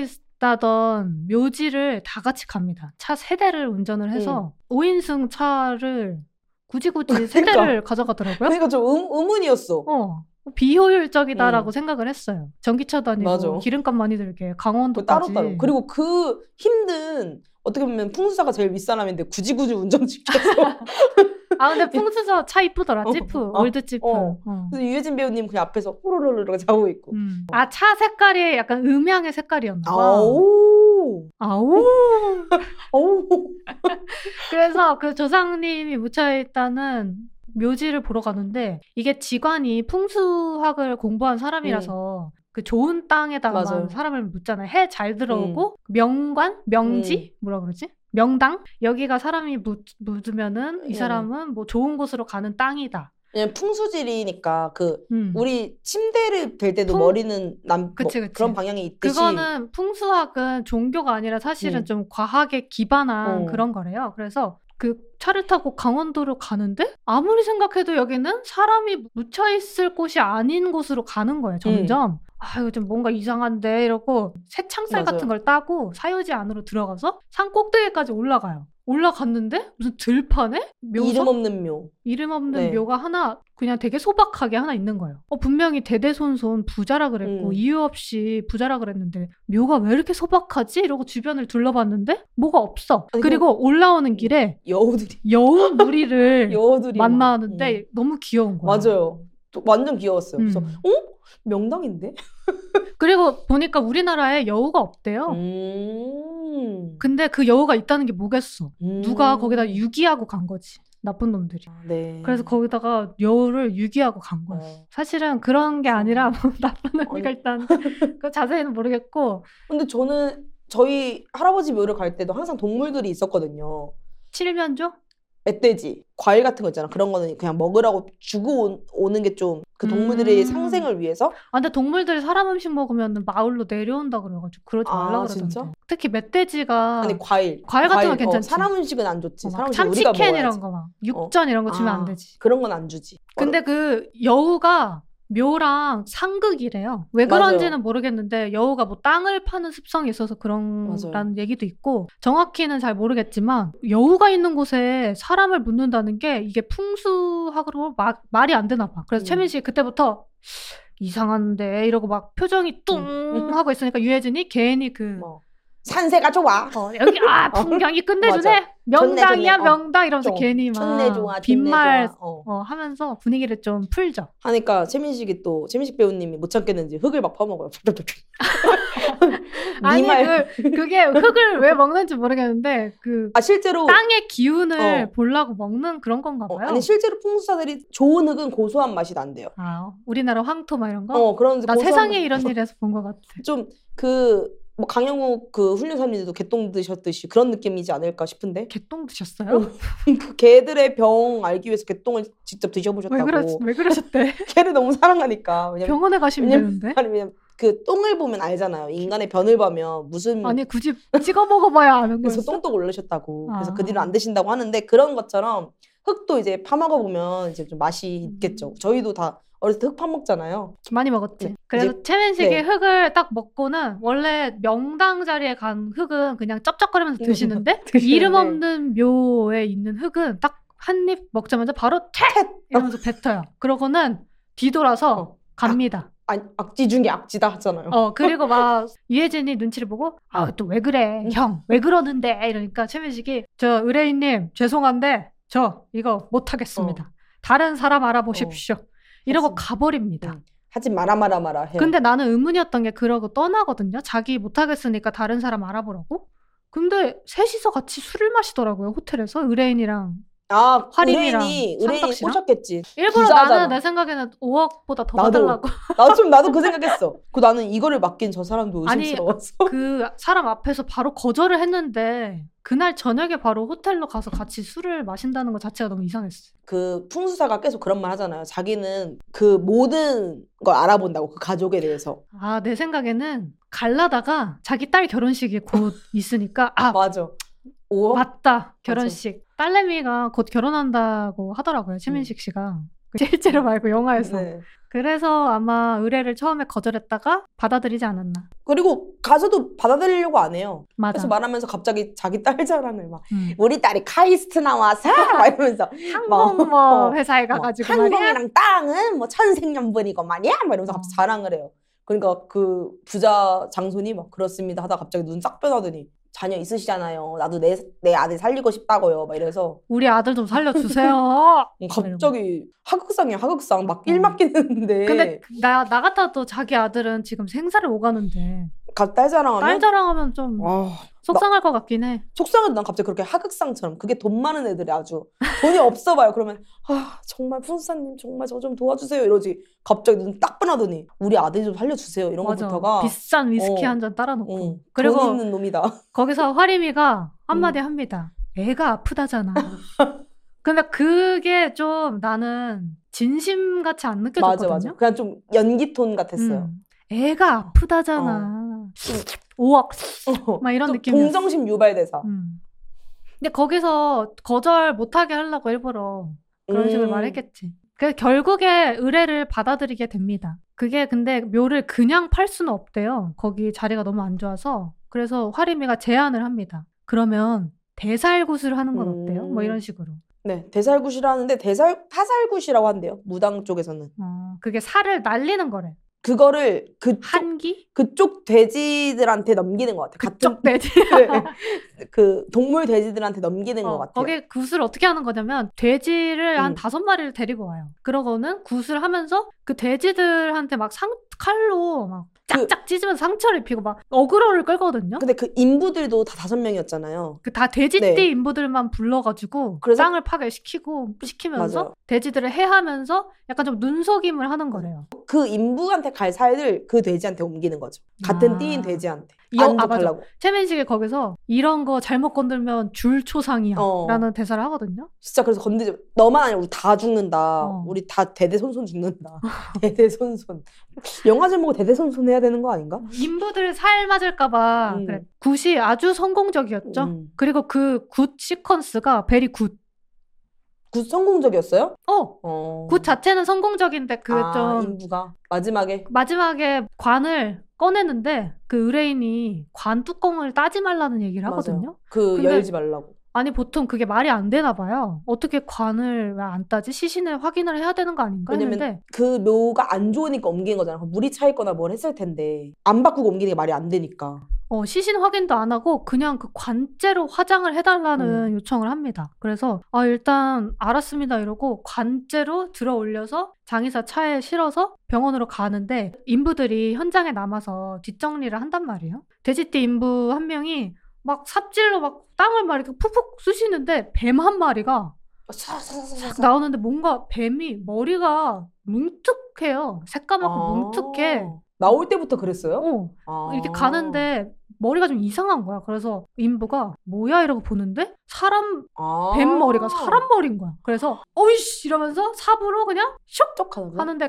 묻혀있다던 묘지를 다 같이 갑니다. 차 세 대를 운전을 해서 오인승 차를 굳이 굳이 세 그러니까. 대를 가져가더라고요. 그러니까 좀 음, 의문이었어. 어, 비효율적이다라고 음. 생각을 했어요. 전기차도 아니고 맞아. 기름값 많이 들게 그 강원도까지. 따로 따로. 그리고 그 힘든 어떻게 보면 풍수사가 제일 윗사람인데 굳이 굳이 운전 시켜서 아 근데 풍수서 차 이쁘더라. 어. 지프 아, 올드 지프. 어. 어. 그래서 유해진 배우님 그냥 앞에서 호로로로 자고 있고. 음. 아, 차 색깔이 약간 음향의 색깔이었나 봐. 아오. 아우. 아오. 그래서 그 조상님이 묻혀있다는 묘지를 보러 가는데 이게 직관이 풍수학을 공부한 사람이라서 음. 그 좋은 땅에다가만 맞아요. 사람을 묻잖아요. 해 잘 음. 들어오고 명관, 명지 음. 뭐라 그러지? 명당 여기가 사람이 묻, 묻으면은 이 음. 사람은 뭐 좋은 곳으로 가는 땅이다. 왜냐면 풍수지리니까 그 음. 우리 침대를 댈 때도 풍- 머리는 남 뭐 그치, 그치. 그런 방향이 있듯이 그거는 풍수학은 종교가 아니라 사실은 음. 좀 과학에 기반한 어. 그런 거래요. 그래서 그 차를 타고 강원도로 가는데 아무리 생각해도 여기는 사람이 묻혀 있을 곳이 아닌 곳으로 가는 거예요. 점점. 아, 이거 좀 뭔가 이상한데 이러고 새창살 맞아요. 같은 걸 따고 사유지 안으로 들어가서 산 꼭대기까지 올라가요. 올라갔는데 무슨 들판에 묘석? 이름 없는 묘. 이름 없는 네. 묘가 하나 그냥 되게 소박하게 하나 있는 거예요. 어, 분명히 대대손손 부자라 그랬고 음. 이유 없이 부자라 그랬는데 묘가 왜 이렇게 소박하지? 이러고 주변을 둘러봤는데 뭐가 없어. 아니, 그리고 올라오는 길에 여우들이 여우 무리를 여우들이 막, 만나는데 음. 너무 귀여운 거야. 맞아요. 또 완전 귀여웠어요. 그래서 음. 어? 명당인데? 그리고 보니까 우리나라에 여우가 없대요. 음. 근데 그 여우가 있다는 게 뭐겠어. 음. 누가 거기다 유기하고 간 거지. 나쁜 놈들이. 네. 그래서 거기다가 여우를 유기하고 간 거야. 어. 사실은 그런 게 아니라 뭐 나쁜 의미가 일단 그 자세히는 모르겠고 근데 저는 저희 할아버지 묘를 갈 때도 항상 동물들이 있었거든요. 칠면조? 멧돼지, 과일 같은 거 있잖아. 그런 거는 그냥 먹으라고 주고 온- 오는 게 좀 그 동물들의 음. 상생을 위해서. 아 근데 동물들이 사람 음식 먹으면 마을로 내려온다 그래가지고 그러지 아, 말라 그러던데. 진짜? 특히 멧돼지가 아니 과일. 과일 같은 건 어, 괜찮지. 사람 음식은 안 좋지. 어, 사람 막 음식 우리가 참치캔 먹어야지. 이런 거 막 육전 이런 거 주면 아, 안 되지. 그런 건 안 주지. 근데 그 여우가 묘랑 상극이래요. 왜 맞아요. 그런지는 모르겠는데 여우가 뭐 땅을 파는 습성이 있어서 그런라는 맞아요. 얘기도 있고 정확히는 잘 모르겠지만 여우가 있는 곳에 사람을 묻는다는 게 이게 풍수학으로 마, 말이 안 되나 봐. 그래서 음. 최민 씨 그때부터 이상한데 이러고 막 표정이 뚱 음. 하고 있으니까 유혜진이 괜히 그 뭐 산세가 좋아. 어, 여기 아 풍경이 끝내주네. 맞아. 명당이야 좋네, 좋네. 어, 명당 이러면서 좀 괜히 막 촌내 좋아, 촌내 빈말 좋아. 어. 어, 하면서 분위기를 좀 풀죠. 하니까 최민식이 또 최민식 배우님이 못 참겠는지 흙을 막 퍼먹어요. 아니 니 말. 그 그게 흙을 왜 먹는지 모르겠는데 그 아 실제로 땅의 기운을 어. 보려고 먹는 그런 건가 어, 봐요. 아니 실제로 풍수사들이 좋은 흙은 고소한 맛이 난대요. 아 우리나라 황토 막 이런 거? 어 그런 나 고소한 세상에 맛- 이런 일에서 본 것 같아. 좀 그 뭐 강영욱 그 훈련사님들도 개똥 드셨듯이 그런 느낌이지 않을까 싶은데 개똥 드셨어요? 어. 그 개들의 병 알기 위해서 개똥을 직접 드셔보셨다고. 왜 그러 왜 그러셨대? 개를 너무 사랑하니까. 왜냐면 병원에 가시면 왜냐면- 되는데. 아니 왜냐면 그 똥을 보면 알잖아요. 인간의 변을 보면 무슨 아니 굳이 찍어 먹어봐야 아는 그래서 거였어? 똥똥 올르셨다고. 그래서 아. 그 뒤로 안 드신다고 하는데 그런 것처럼 흙도 이제 파먹어 보면 이제 좀 맛이 있겠죠. 저희도 다 어렸을 때 흙 파먹잖아요. 많이 먹었지. 네. 그래서 이제- 최민식이 네. 흙을 딱 먹고는 원래 명당 자리에 간 흙은 그냥 쩝쩝거리면서 드시는데 드시는데. 이름 없는 묘에 있는 흙은 딱 한 입 먹자마자 바로 퇴 이러면서 뱉어요. 그러고는 뒤돌아서 어. 갑니다. 아, 악지 중에 악지다 하잖아요. 어 그리고 막 유혜진이 눈치를 보고 아 또 왜 그래 형 왜 그러는데 이러니까 최민식이 저 의뢰인님 죄송한데 저 이거 못하겠습니다. 다른 사람 알아보십시오. 이러고 하지. 가버립니다. 응. 하지 마라 마라 마라 해요. 근데 나는 의문이었던 게 그러고 떠나거든요. 자기 못하겠으니까 다른 사람 알아보라고. 근데 셋이서 같이 술을 마시더라고요. 호텔에서 의뢰인이랑. 아 화림이랑 의뢰인이 의뢰인이 삼석 씨랑? 꼬셨겠지. 일부러 부자잖아. 나는 내 생각에는 오억보다 더 나도. 받으려고. 나도 좀 나도 그 생각했어. 그 나는 이거를 맡긴 저 사람도 아니, 의심스러웠어. 그 사람 앞에서 바로 거절을 했는데 그날 저녁에 바로 호텔로 가서 같이 술을 마신다는 것 자체가 너무 이상했어. 그 풍수사가 계속 그런 말 하잖아요. 자기는 그 모든 걸 알아본다고 그 가족에 대해서. 아, 내 생각에는 갈라다가 자기 딸 결혼식이 곧 있으니까 아, 맞아. 오. 맞다. 결혼식. 딸내미가 곧 결혼한다고 하더라고요. 최민식 씨가. 실제로 말고 영화에서. 네. 그래서 아마 의뢰를 처음에 거절했다가 받아들이지 않았나. 그리고 가서도 받아들이려고 안 해요. 맞아. 그래서 말하면서 갑자기 자기 딸 자랑을 막 음. 우리 딸이 카이스트 나와서 막 이러면서 항공 뭐 회사에 뭐 가가지고 말이야. 항공이랑 땅은 뭐 천생연분이고 말이야 막 이러면서 어. 갑자기 자랑을 해요. 그러니까 그 부자 장손이 막 그렇습니다 하다 갑자기 눈 싹 변하더니 자녀 있으시잖아요. 나도 내, 내 아들 살리고 싶다고요. 막 이래서 우리 아들 좀 살려주세요. 갑자기 하극상이야 하극상 막 일 어. 맡기는데 근데 나, 나 같아도 자기 아들은 지금 생사를 오가는데 가- 딸 자랑하면 딸 자랑하면 좀 아, 속상할 것 같긴 해. 속상해도 난 갑자기 그렇게 하극상처럼 그게 돈 많은 애들이 아주 돈이 없어 봐요. 그러면 아 정말 푼사님 정말 저 좀 도와주세요 이러지. 갑자기 눈 딱 뻔하더니 우리 아들 좀 살려주세요 이런 맞아. 것부터가 비싼 위스키 어, 한 잔 따라 놓고. 어, 그리고 돈 있는 놈이다. 거기서 화림이가 음. 한마디 합니다. 애가 아프다잖아. 근데 그게 좀 나는 진심같이 안 맞아 맞아. 느껴졌거든요. 그냥 좀 연기 톤 같았어요. 음. 애가 아프다잖아. 오억 어, 막 이런 좀 느낌이었어. 동정심 유발 대사. 음. 근데 거기서 거절 못하게 하려고 일부러 그런 식으로 음. 말했겠지. 그래서 결국에 의뢰를 받아들이게 됩니다. 그게 근데 묘를 그냥 팔 수는 없대요. 거기 자리가 너무 안 좋아서. 그래서 화림이가 제안을 합니다. 그러면 대살굿을 하는 건 어때요? 뭐 음. 이런 식으로. 네, 대살굿이라는데 대살 타살굿이라고 한대요. 무당 쪽에서는. 어, 그게 살을 날리는 거래. 그거를 그쪽 한기? 그쪽 돼지들한테 넘기는 것 같아. 그쪽 같은 돼지. 그 동물 돼지들한테 넘기는 것 어, 같아요. 거기 굿을 어떻게 하는 거냐면 돼지를 한 음. 다섯 마리를 데리고 와요. 그러고는 굿을 하면서 그 돼지들한테 막 상, 칼로 막 그- 짝짝 찢으면서 상처를 입히고 막 어그로를 끌거든요. 근데 그 인부들도 다 다섯 명이었잖아요. 그 다 돼지띠 네. 인부들만 불러가지고 그래서- 땅을 파괴시키고 시키면서 맞아요. 돼지들을 해하면서 약간 좀 눈속임을 하는 거래요. 그 인부한테 갈 살을 그 돼지한테 옮기는 거죠. 같은 아. 띠인 돼지한테. 여- 안 아, 맞아. 좋달라고. 최민식이 거기서 이런 거 잘못 건들면 줄초상이야 어. 라는 대사를 하거든요. 진짜 그래서 건드지 너만 아니라 우리 다 죽는다. 어. 우리 다 대대손손 죽는다. 대대손손. 영화 제목은 대대손손 해야 되는 거 아닌가? 인부들 살 맞을까봐 음. 그래. 굿이 아주 성공적이었죠. 음. 그리고 그 굿 시퀀스가 베리 굿. 굿 성공적이었어요? 어, 어. 굿 자체는 성공적인데 그 아, 좀 인부가 마지막에 마지막에 관을 꺼내는데 그 의뢰인이 관 뚜껑을 따지 말라는 얘기를 하거든요. 맞아요. 그 근데- 열지 말라고. 아니 보통 그게 말이 안 되나 봐요. 어떻게 관을 왜 안 따지? 시신을 확인을 해야 되는 거 아닌가 왜냐면 했는데 그 묘가 안 좋으니까 옮긴 거잖아. 물이 차 있거나 뭘 했을 텐데 안 바꾸고 옮기는 게 말이 안 되니까. 어, 시신 확인도 안 하고 그냥 그 관째로 화장을 해달라는 요청을 합니다. 그래서 아 일단 알았습니다 이러고 관째로 들어 올려서 장의사 차에 실어서 병원으로 가는데 인부들이 현장에 남아서 뒷정리를 한단 말이에요. 돼지띠 인부 한 명이 막 삽질로 막 땅을 막 이렇게 푹푹 쑤시는데 뱀 한 마리가 사사사사사. 나오는데 뭔가 뱀이 머리가 뭉툭해요. 새까맣고 아. 뭉툭해. 나올 때부터 그랬어요? 어, 아. 이렇게 가는데 머리가 좀 이상한 거야. 그래서 인부가 뭐야 이러고 보는데 사람 아. 뱀 머리가 사람 머리인 거야. 그래서 어이씨 이러면서 삽으로 그냥 슉 쩍 하는 거. 하는데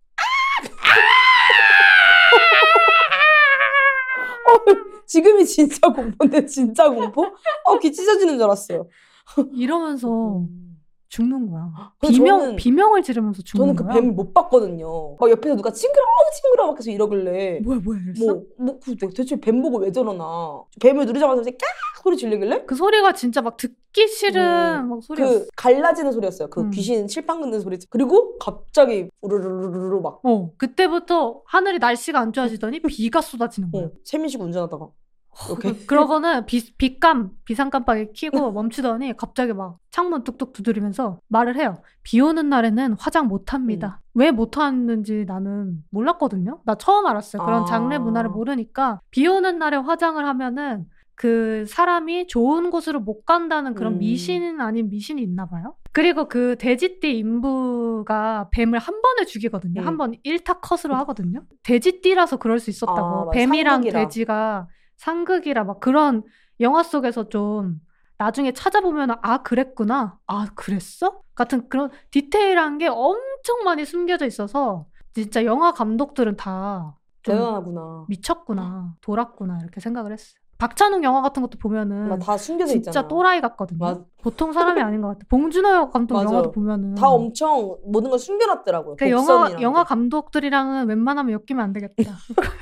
지금이 진짜 공포인데 진짜 공포? 어, 귀 찢어지는 줄 알았어요. 이러면서 음. 죽는 거야. 근데 비명 저는- 비명을 지르면서 죽는 저는 그 거야. 뱀을 못 봤거든요. 막 옆에서 누가 징그러워 징그러워 막 계속 이러길래 뭐야 뭐야 이랬어? 뭐, 뭐 그, 대체 뱀 보고 왜 저러나. 뱀을 누르자마자 이제 깍 소리 질르길래 그 소리가 진짜 막 듣기 싫은 음, 막 소리였어. 그 갈라지는 소리였어요. 그 음. 귀신 칠판 긋는 소리. 그리고 갑자기 우르르르르르 막 어 그때부터 하늘이 날씨가 안 좋아지더니 비가 쏟아지는 거야. 어, 최민식 운전하다가 이렇게 그- 그러고는 비, 빛감 비상깜빡이 켜고 멈추더니 갑자기 막 창문 뚝뚝 두드리면서 말을 해요. 비 오는 날에는 화장 못합니다. 음. 왜 못하는지 나는 몰랐거든요. 나 처음 알았어요. 그런 아. 장르 문화를 모르니까 비 오는 날에 화장을 하면은 그 사람이 좋은 곳으로 못 간다는 그런 음. 미신 아닌 미신이 있나 봐요. 그리고 그 돼지띠 인부가 뱀을 한 번에 죽이거든요. 음. 한 번 일타 컷으로 하거든요. 돼지띠라서 그럴 수 있었다고. 아, 맞아. 뱀이랑 상극이라. 돼지가 상극이라 막 그런 영화 속에서 좀 나중에 찾아보면 아 그랬구나 아 그랬어? 같은 그런 디테일한 게 엄청 많이 숨겨져 있어서 진짜 영화 감독들은 다 좀 대단하구나. 미쳤구나 돌았구나 이렇게 생각을 했어요. 박찬욱 영화 같은 것도 보면은 막 다 숨겨져 진짜 있잖아. 또라이 같거든요. 맞- 보통 사람이 아닌 것 같아. 봉준호 감독 맞아. 영화도 보면은 다 엄청 모든 걸 숨겨놨더라고요. 그 영화 복선이랑 영화 게. 감독들이랑은 웬만하면 엮이면 안 되겠다.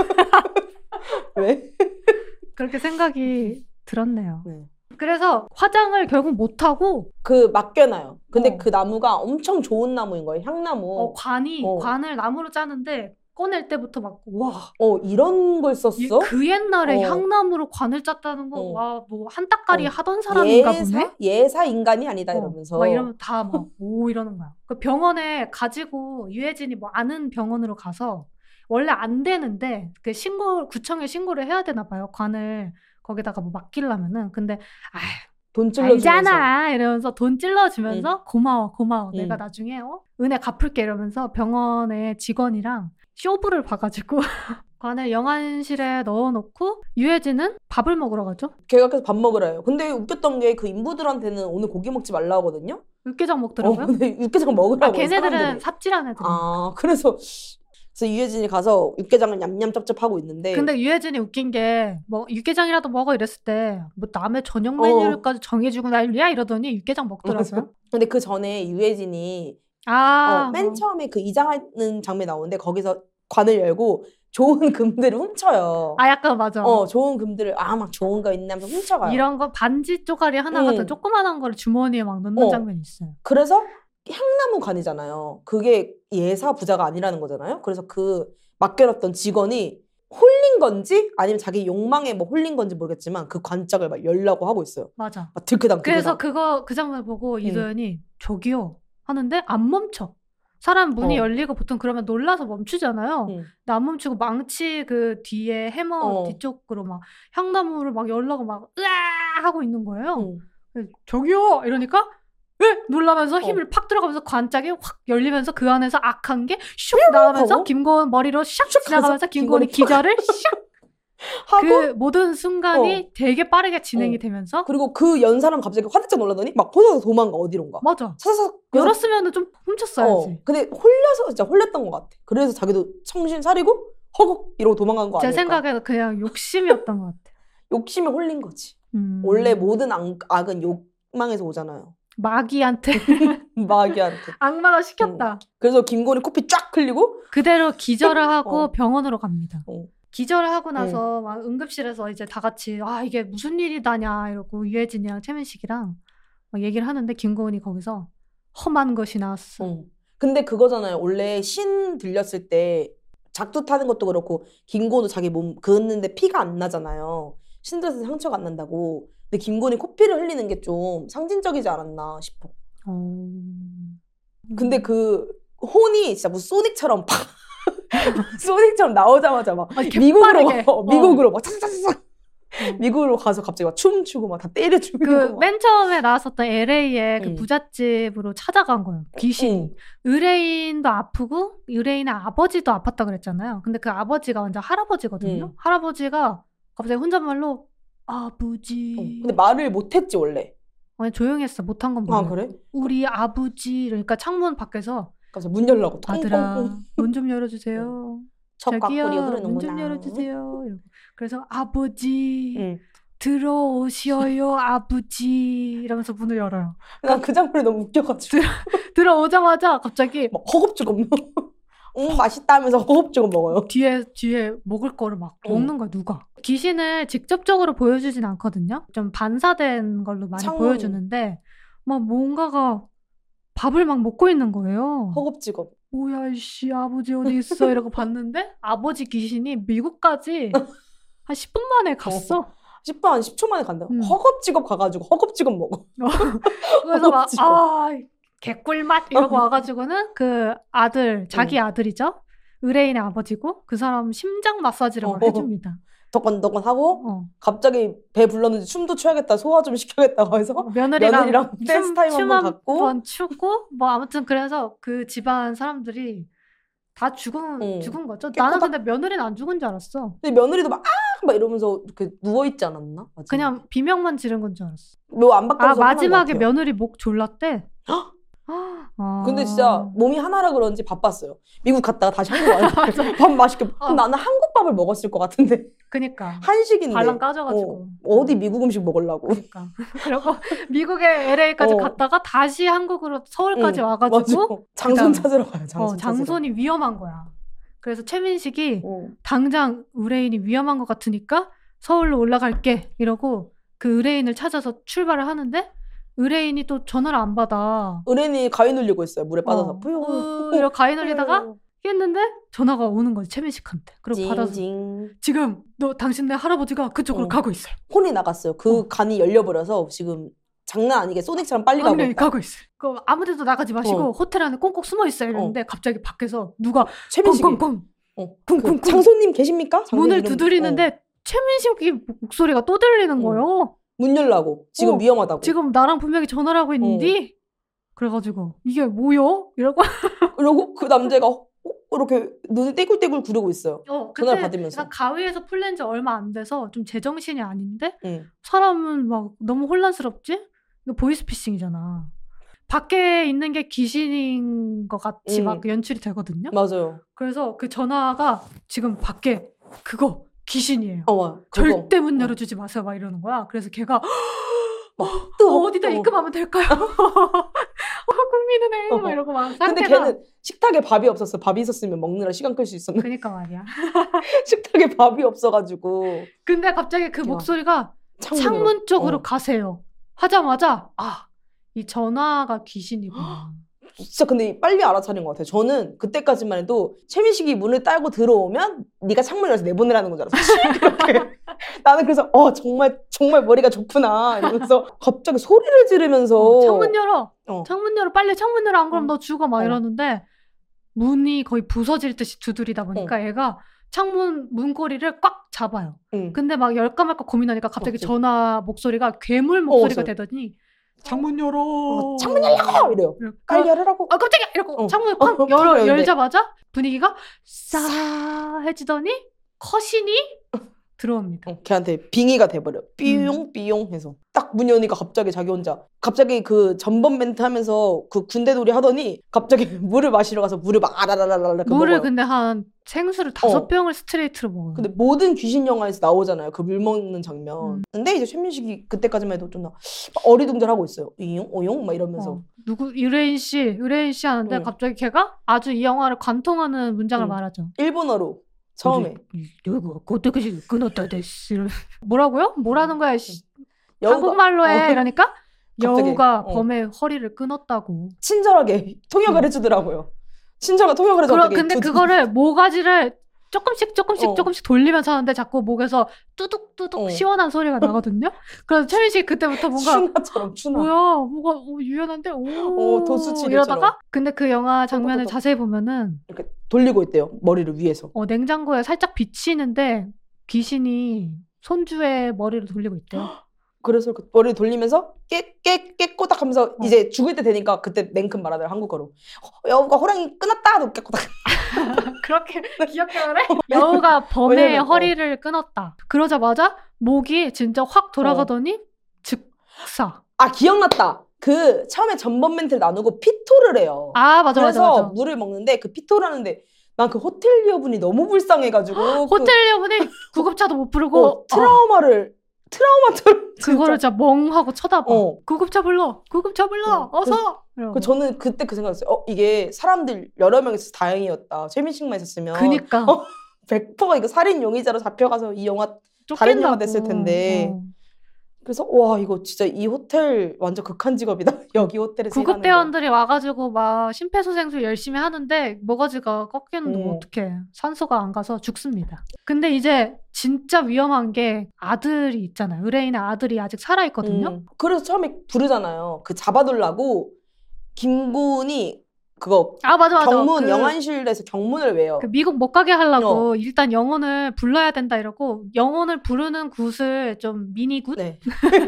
왜? 그렇게 생각이 들었네요. 네. 그래서 화장을 결국 못 하고 그 맡겨놔요. 근데 어. 그 나무가 엄청 좋은 나무인 거예요. 향나무. 어, 관이 어. 관을 나무로 짜는데 꺼낼 때부터 막 와. 어, 이런 걸 썼어? 그 옛날에 어. 향나무로 관을 짰다는 거 어. 와 뭐 한따까리 어. 하던 사람인가 예사? 보네. 예사 인간이 아니다 어, 이러면서. 막 이러면 다 막 오 이러는 거야. 그 병원에 가지고 유해진이 뭐 아는 병원으로 가서 원래 안 되는데 그 신고 구청에 신고를 해야 되나 봐요. 관을 거기다가 뭐 맡기려면은. 근데 아 돈 찔러주면서. 알잖아 이러면서 돈 찔러주면서 응. 고마워 고마워 응. 내가 나중에 어? 은혜 갚을게 이러면서 병원의 직원이랑 쇼부를 봐가지고 관을 영안실에 넣어놓고 유해진은 밥을 먹으러 가죠. 걔가 계속 밥 먹으라 해요. 근데 웃겼던 게 그 인부들한테는 오늘 고기 먹지 말라 하거든요. 육개장 어, 먹더라고요. 근데 육개장 먹으라고 아 걔네들은 사람들이. 삽질한 애들. 아 그래서 그래서 유해진이 가서 육개장을 냠냠짭짭 하고 있는데. 근데 유해진이 웃긴 게 뭐 육개장이라도 먹어 이랬을 때 뭐 남의 저녁 어. 메뉴를까지 정해주고 난리야 이러더니 육개장 먹더라고요. 근데 그 전에 유해진이 아, 어, 맨 어. 처음에 그 이장하는 장면이 나오는데 거기서 관을 열고 좋은 금들을 훔쳐요. 아 약간 맞아. 어 좋은 금들을 아 막 좋은 거 있나 하면서 훔쳐가요. 이런 거 반지 쪼가리 하나 같은 응. 조그만한 거를 주머니에 막 넣는 어. 장면이 있어요. 그래서 향나무 관이잖아요. 그게 예사 부자가 아니라는 거잖아요. 그래서 그 맡겨놨던 직원이 홀린 건지 아니면 자기 욕망에 뭐 홀린 건지 모르겠지만 그 관짝을 막 열라고 하고 있어요. 맞아. 막 들크당 그래서 들크당. 그거 그 장면 보고 이도현이 저기요 하는데 안 멈춰. 사람 문이 어. 열리고 보통 그러면 놀라서 멈추잖아요. 응. 근데 안 멈추고 망치 그 뒤에 해머 어. 뒤쪽으로 막 향나무를 막 열려고 막 으아 하고 있는 거예요. 응. 그래서 저기요 이러니까 에 놀라면서 어. 힘을 팍 들어가면서 관짝이 확 열리면서 그 안에서 악한 게 슉 나가면서 하고 김고은 머리로 샥 슉 지나가면서 가서 김고은이 김고은이 기절을 샥 하고 그 모든 순간이 어. 되게 빠르게 진행이 어. 되면서 그리고 그 연 사람 갑자기 화들짝 놀라더니 막 혼자서 도망가 어디론가. 맞아. 사사삭. 그래서 열었으면 좀 훔쳤어야지. 어. 근데 홀려서 진짜 홀렸던 것 같아. 그래서 자기도 정신 차리고 허걱 이러고 도망간 거 제 아닐까. 생각에는 그냥 욕심이었던 것 같아. 욕심에 홀린 거지. 음. 원래 모든 악, 악은 욕망에서 오잖아요. 마귀한테 마귀한테. 악마가 시켰다. 그래서 김곤이 코피 쫙 흘리고 그대로 기절을 하고 어. 병원으로 갑니다. 어. 기절을 하고 나서 막 응급실에서 이제 다 같이 아 이게 무슨 일이다냐 이러고 유해진이랑 최민식이랑 막 얘기를 하는데 김고은이 거기서 험한 것이 나왔어. 어. 근데 그거잖아요. 원래 신 들렸을 때 작두 타는 것도 그렇고 김곤도 자기 몸 그었는데 피가 안 나잖아요. 신 들었을 때 상처가 안 난다고. 근데 김곤이 코피를 흘리는 게 좀 상징적이지 않았나 싶어. 어... 근데 그 혼이 진짜 무슨 소닉처럼 팍 소닉처럼 나오자마자 막 아, 미국으로 개빠르게. 어, 미국으로 어. 막 차차차차 어. 미국으로 가서 갑자기 막 춤추고 막 다 때려 죽이고 그 막. 맨 처음에 나왔었던 엘에이의 그 응. 부잣집으로 찾아간 거예요. 귀신이. 응. 의뢰인도 아프고 의뢰인의 아버지도 아팠다 그랬잖아요. 근데 그 아버지가 완전 할아버지거든요. 응. 할아버지가 갑자기 혼잣말로 아버지. 어. 근데 말을 못했지 원래. 아니 조용했어. 못한 건 아 몰라요. 그래? 우리 아버지 이러니까 창문 밖에서 그래서 문 열라고 아들아 꽁꽁꽁 문 좀 열어주세요. 척박거리 저기요 문 흐르는구나. 좀 열어주세요. 이러고. 그래서 아버지 응. 들어오시어요 아버지 이러면서 문을 열어요. 난 그 장면이 너무 웃겨가지고 들어오자마자 갑자기 막 허겁지겁 응 맛있다 하면서 허겁지겁 먹어요. 뒤에 뒤에 먹을 거를 막 응. 먹는 거야 누가. 귀신을 직접적으로 보여주진 않거든요. 좀 반사된 걸로 많이 창문. 보여주는데 막 뭔가가 밥을 막 먹고 있는 거예요. 허겁지겁. 뭐야 이씨 아버지 어디 있어 이러고 봤는데 아버지 귀신이 미국까지 한 십 분 만에 갔어. 십 분 한 십 초 만에 간다. 응. 허겁지겁 가가지고 허겁지겁 먹어. 그래서 막 허겁지겁. 아 개꿀맛 이러고 와가지고는 그 아들 자기 아들이죠. 의뢰인의 아버지고 그 사람 심장 마사지를 막 어. 해줍니다. 덕건덕건 하고 어. 갑자기 배 불렀는지 춤도 춰야겠다 소화 좀 시켜야겠다고 해서 며느리랑, 며느리랑 댄스 타임 춤 한번 갖고 한번 추고 뭐 아무튼 그래서 그 집안 사람들이 다 죽은 응. 죽은 거죠. 깨끗하- 나는 근데 며느리는 안 죽은 줄 알았어. 근데 며느리도 막 아! 막 이러면서 이렇게 누워있지 않았나? 마지막에? 그냥 비명만 지른 건 줄 알았어. 묘안 아 바꿔서 마지막에 며느리 목 졸랐대. 헉! 아. 근데 진짜 몸이 하나라 그런지 바빴어요. 미국 갔다가 다시 한국 와요. 밥 맛있게. 어. 나는 한국 밥을 먹었을 것 같은데 그니까 한식인데. 발랑 까져가지고. 어, 어디 미국 음식 먹으려고. 그러니까 그리고 미국에 엘에이까지 어. 갔다가 다시 한국으로 서울까지 응, 와가지고 맞아. 장손 그다음- 찾으러 가요. 장손 어, 찾으러. 장손이 위험한 거야. 그래서 최민식이 어. 당장 의뢰인이 위험한 것 같으니까 서울로 올라갈게 이러고 그 의뢰인을 찾아서 출발을 하는데 의뢰인이 또 전화를 안 받아. 의뢰인이 가위 눌리고 있어요. 물에 빠져서. 어. 푸요. 으, 이러고 가위 눌리다가 했는데 전화가 오는 거지 최민식한테. 그리고 받아서 징징. 지금 너 당신네 할아버지가 그쪽으로 어. 가고 있어요. 혼이 나갔어요. 그 어. 간이 열려버려서 지금 장난 아니게 소닉처럼 빨리 가고 당연히 있다. 가고 있어요. 그 아무데도 나가지 마시고 어. 호텔 안에 꽁꽁 숨어 있어요. 이랬는데 갑자기 밖에서 누가 최민식이. 꽁꽁꽁 어. 쿵쿵쿵. 그 장손님 계십니까? 장손님 문을 이름- 두드리는데 최민식이 목소리가 또 들리는 응. 거예요. 문 열라고. 지금 어, 위험하다고. 지금 나랑 분명히 전화를 하고 어. 있는데 그래가지고 이게 뭐요? 이러고 그리고 그 남자가 어? 이렇게 눈을 떼굴떼굴 구르고 있어요. 어, 전화를 그때 받으면서. 약간 가위에서 풀린 지 얼마 안 돼서 좀 제정신이 아닌데 응. 사람은 막 너무 혼란스럽지? 이거 보이스피싱이잖아. 밖에 있는 게 귀신인 것 같이 응. 막 연출이 되거든요. 맞아요. 그래서 그 전화가 지금 밖에 그거 귀신이에요. 어, 와, 그거. 절대 문 어. 열어주지 마세요. 막 이러는 거야. 그래서 걔가 막 어, 뜨거. 어디다 어. 입금하면 될까요? 어, 국민은 해. 막 어. 이러고 막 근데 상태가. 걔는 식탁에 밥이 없었어. 밥이 있었으면 먹느라 시간 끌 수 있었는데 그니까 말이야. 식탁에 밥이 없어가지고 근데 갑자기 그 걔가 목소리가 창문으로. 창문 쪽으로 어. 가세요. 하자마자 아, 이 전화가 귀신이구나. 진짜 근데 빨리 알아차린 것 같아요. 저는 그때까지만 해도 최민식이 문을 따고 들어오면 네가 창문을 열어서 내보내라는 건 줄 알았어. 이렇게. 나는 그래서 어 정말 정말 머리가 좋구나 이러면서 갑자기 소리를 지르면서 어, 창문 열어. 어. 창문 열어. 빨리 창문 열어. 안 그러면 어. 너 죽어. 막 어. 이러는데 문이 거의 부서질 듯이 두드리다 보니까 얘가 창문 문고리를 꽉 잡아요. 응. 근데 막 열까 말까 고민하니까 갑자기 맞지. 전화 목소리가 괴물 목소리가 맞아요. 되더니 창문 열어. 어, 창문 열라고 이래요. 이렇게. 빨리 열으라고. 아 깜짝이야 이러고 어. 창문을 어, 콱 어, 열어, 열었는데. 열자마자 분위기가 싸해지더니 커신이 들어옵니다. 어, 걔한테 빙의가 돼버려. 삐용 삐용 해서 딱 문 여니까 갑자기 자기 혼자 갑자기 그 전범 멘트 하면서 그 군대놀이 하더니 갑자기 물을 마시러 가서 물을 막 아라라라라 그 물을 먹어요. 근데 한 생수를 다섯 어. 병을 스트레이트로 먹어요. 근데 모든 귀신 영화에서 나오잖아요. 그 물 먹는 장면. 음. 근데 이제 최민식이 그때까지만 해도 좀 나- 어리둥절하고 있어요. 이용 오용 막 이러면서. 어, 누구 의뢰인 씨, 의뢰인 씨 하는데 응. 갑자기 걔가 아주 이 영화를 관통하는 문장을 응. 말하죠. 일본어로 처음에 누구 고토크시 끊었다 데스. 뭐라고요? 뭐라는 거야? 씨. 여우가 한국말로 해. 어. 이러니까 갑자기, 여우가 어. 범의 허리를 끊었다고. 친절하게 통역을 응. 해주더라고요. 친절하게 통역을 해서 그러, 되게 근데 두두- 그거를 모가지를 조금씩 조금씩 어. 조금씩 돌리면서 하는데 자꾸 목에서 뚜둑뚜둑 어. 시원한 소리가 나거든요. 그래서 최민식 그때부터 뭔가 추나처럼 추나. 뭐야 뭐가 어, 유연한데 오 어, 도수치레처럼. 이러다가 근데 그 영화 장면을 똑똑똑똑. 자세히 보면은 이렇게 돌리고 있대요. 머리를 위에서. 어, 냉장고에 살짝 비치는데 귀신이 손주의 머리를 돌리고 있대요. 그래서 그 머리를 돌리면서 깨깨 깨꼬닥하면서 어. 이제 죽을 때 되니까 그때 냉큼 말하더라 한국어로. 어, 여우가 호랑이 끊었다 하고 깨꼬닥. 그렇게 귀엽게 말해? 여우가 범의 왜냐면, 어. 허리를 끊었다. 그러자마자 목이 진짜 확 돌아가더니 즉사. 아 기억났다. 그 처음에 전범 멘트를 나누고 피토를 해요. 아 맞아 그래서 맞아 맞아. 물을 먹는데 그 피토를 하는데 난 그 호텔리어분이 너무 불쌍해가지고 호텔리어분이 구급차도 못 그, 부르고 어, 트라우마를 트라우마처럼 진짜. 그거를 진짜 멍하고 쳐다봐. 어. 구급차 불러. 구급차 불러. 어. 어서. 이러고. 그 저는 그때 그 생각했어요. 어 이게 사람들 여러 명 있어서 다행이었다. 최민식만 있었으면 그니까 어, 백 퍼센트 이거 살인 용의자로 잡혀가서 이 영화 다른 영화 쫓긴다고. 됐을 텐데. 어. 그래서 와 이거 진짜 이 호텔 완전 극한 직업이다. 여기 호텔에서 일하는 거. 구급대원들이 와가지고 막 심폐소생술 열심히 하는데 모가지가 꺾이는데 뭐 음. 어떡해. 산소가 안 가서 죽습니다. 근데 이제 진짜 위험한 게 아들이 있잖아요. 의뢰인의 아들이 아직 살아있거든요. 음. 그래서 처음에 부르잖아요. 그 잡아두려고 김군이 그거 아 맞아 맞아. 경문 그, 영안실에서 경문을 외워. 그 미국 못 가게 하려고 어. 일단 영혼을 불러야 된다 이러고 영혼을 부르는 굿을 좀 미니굿? 네.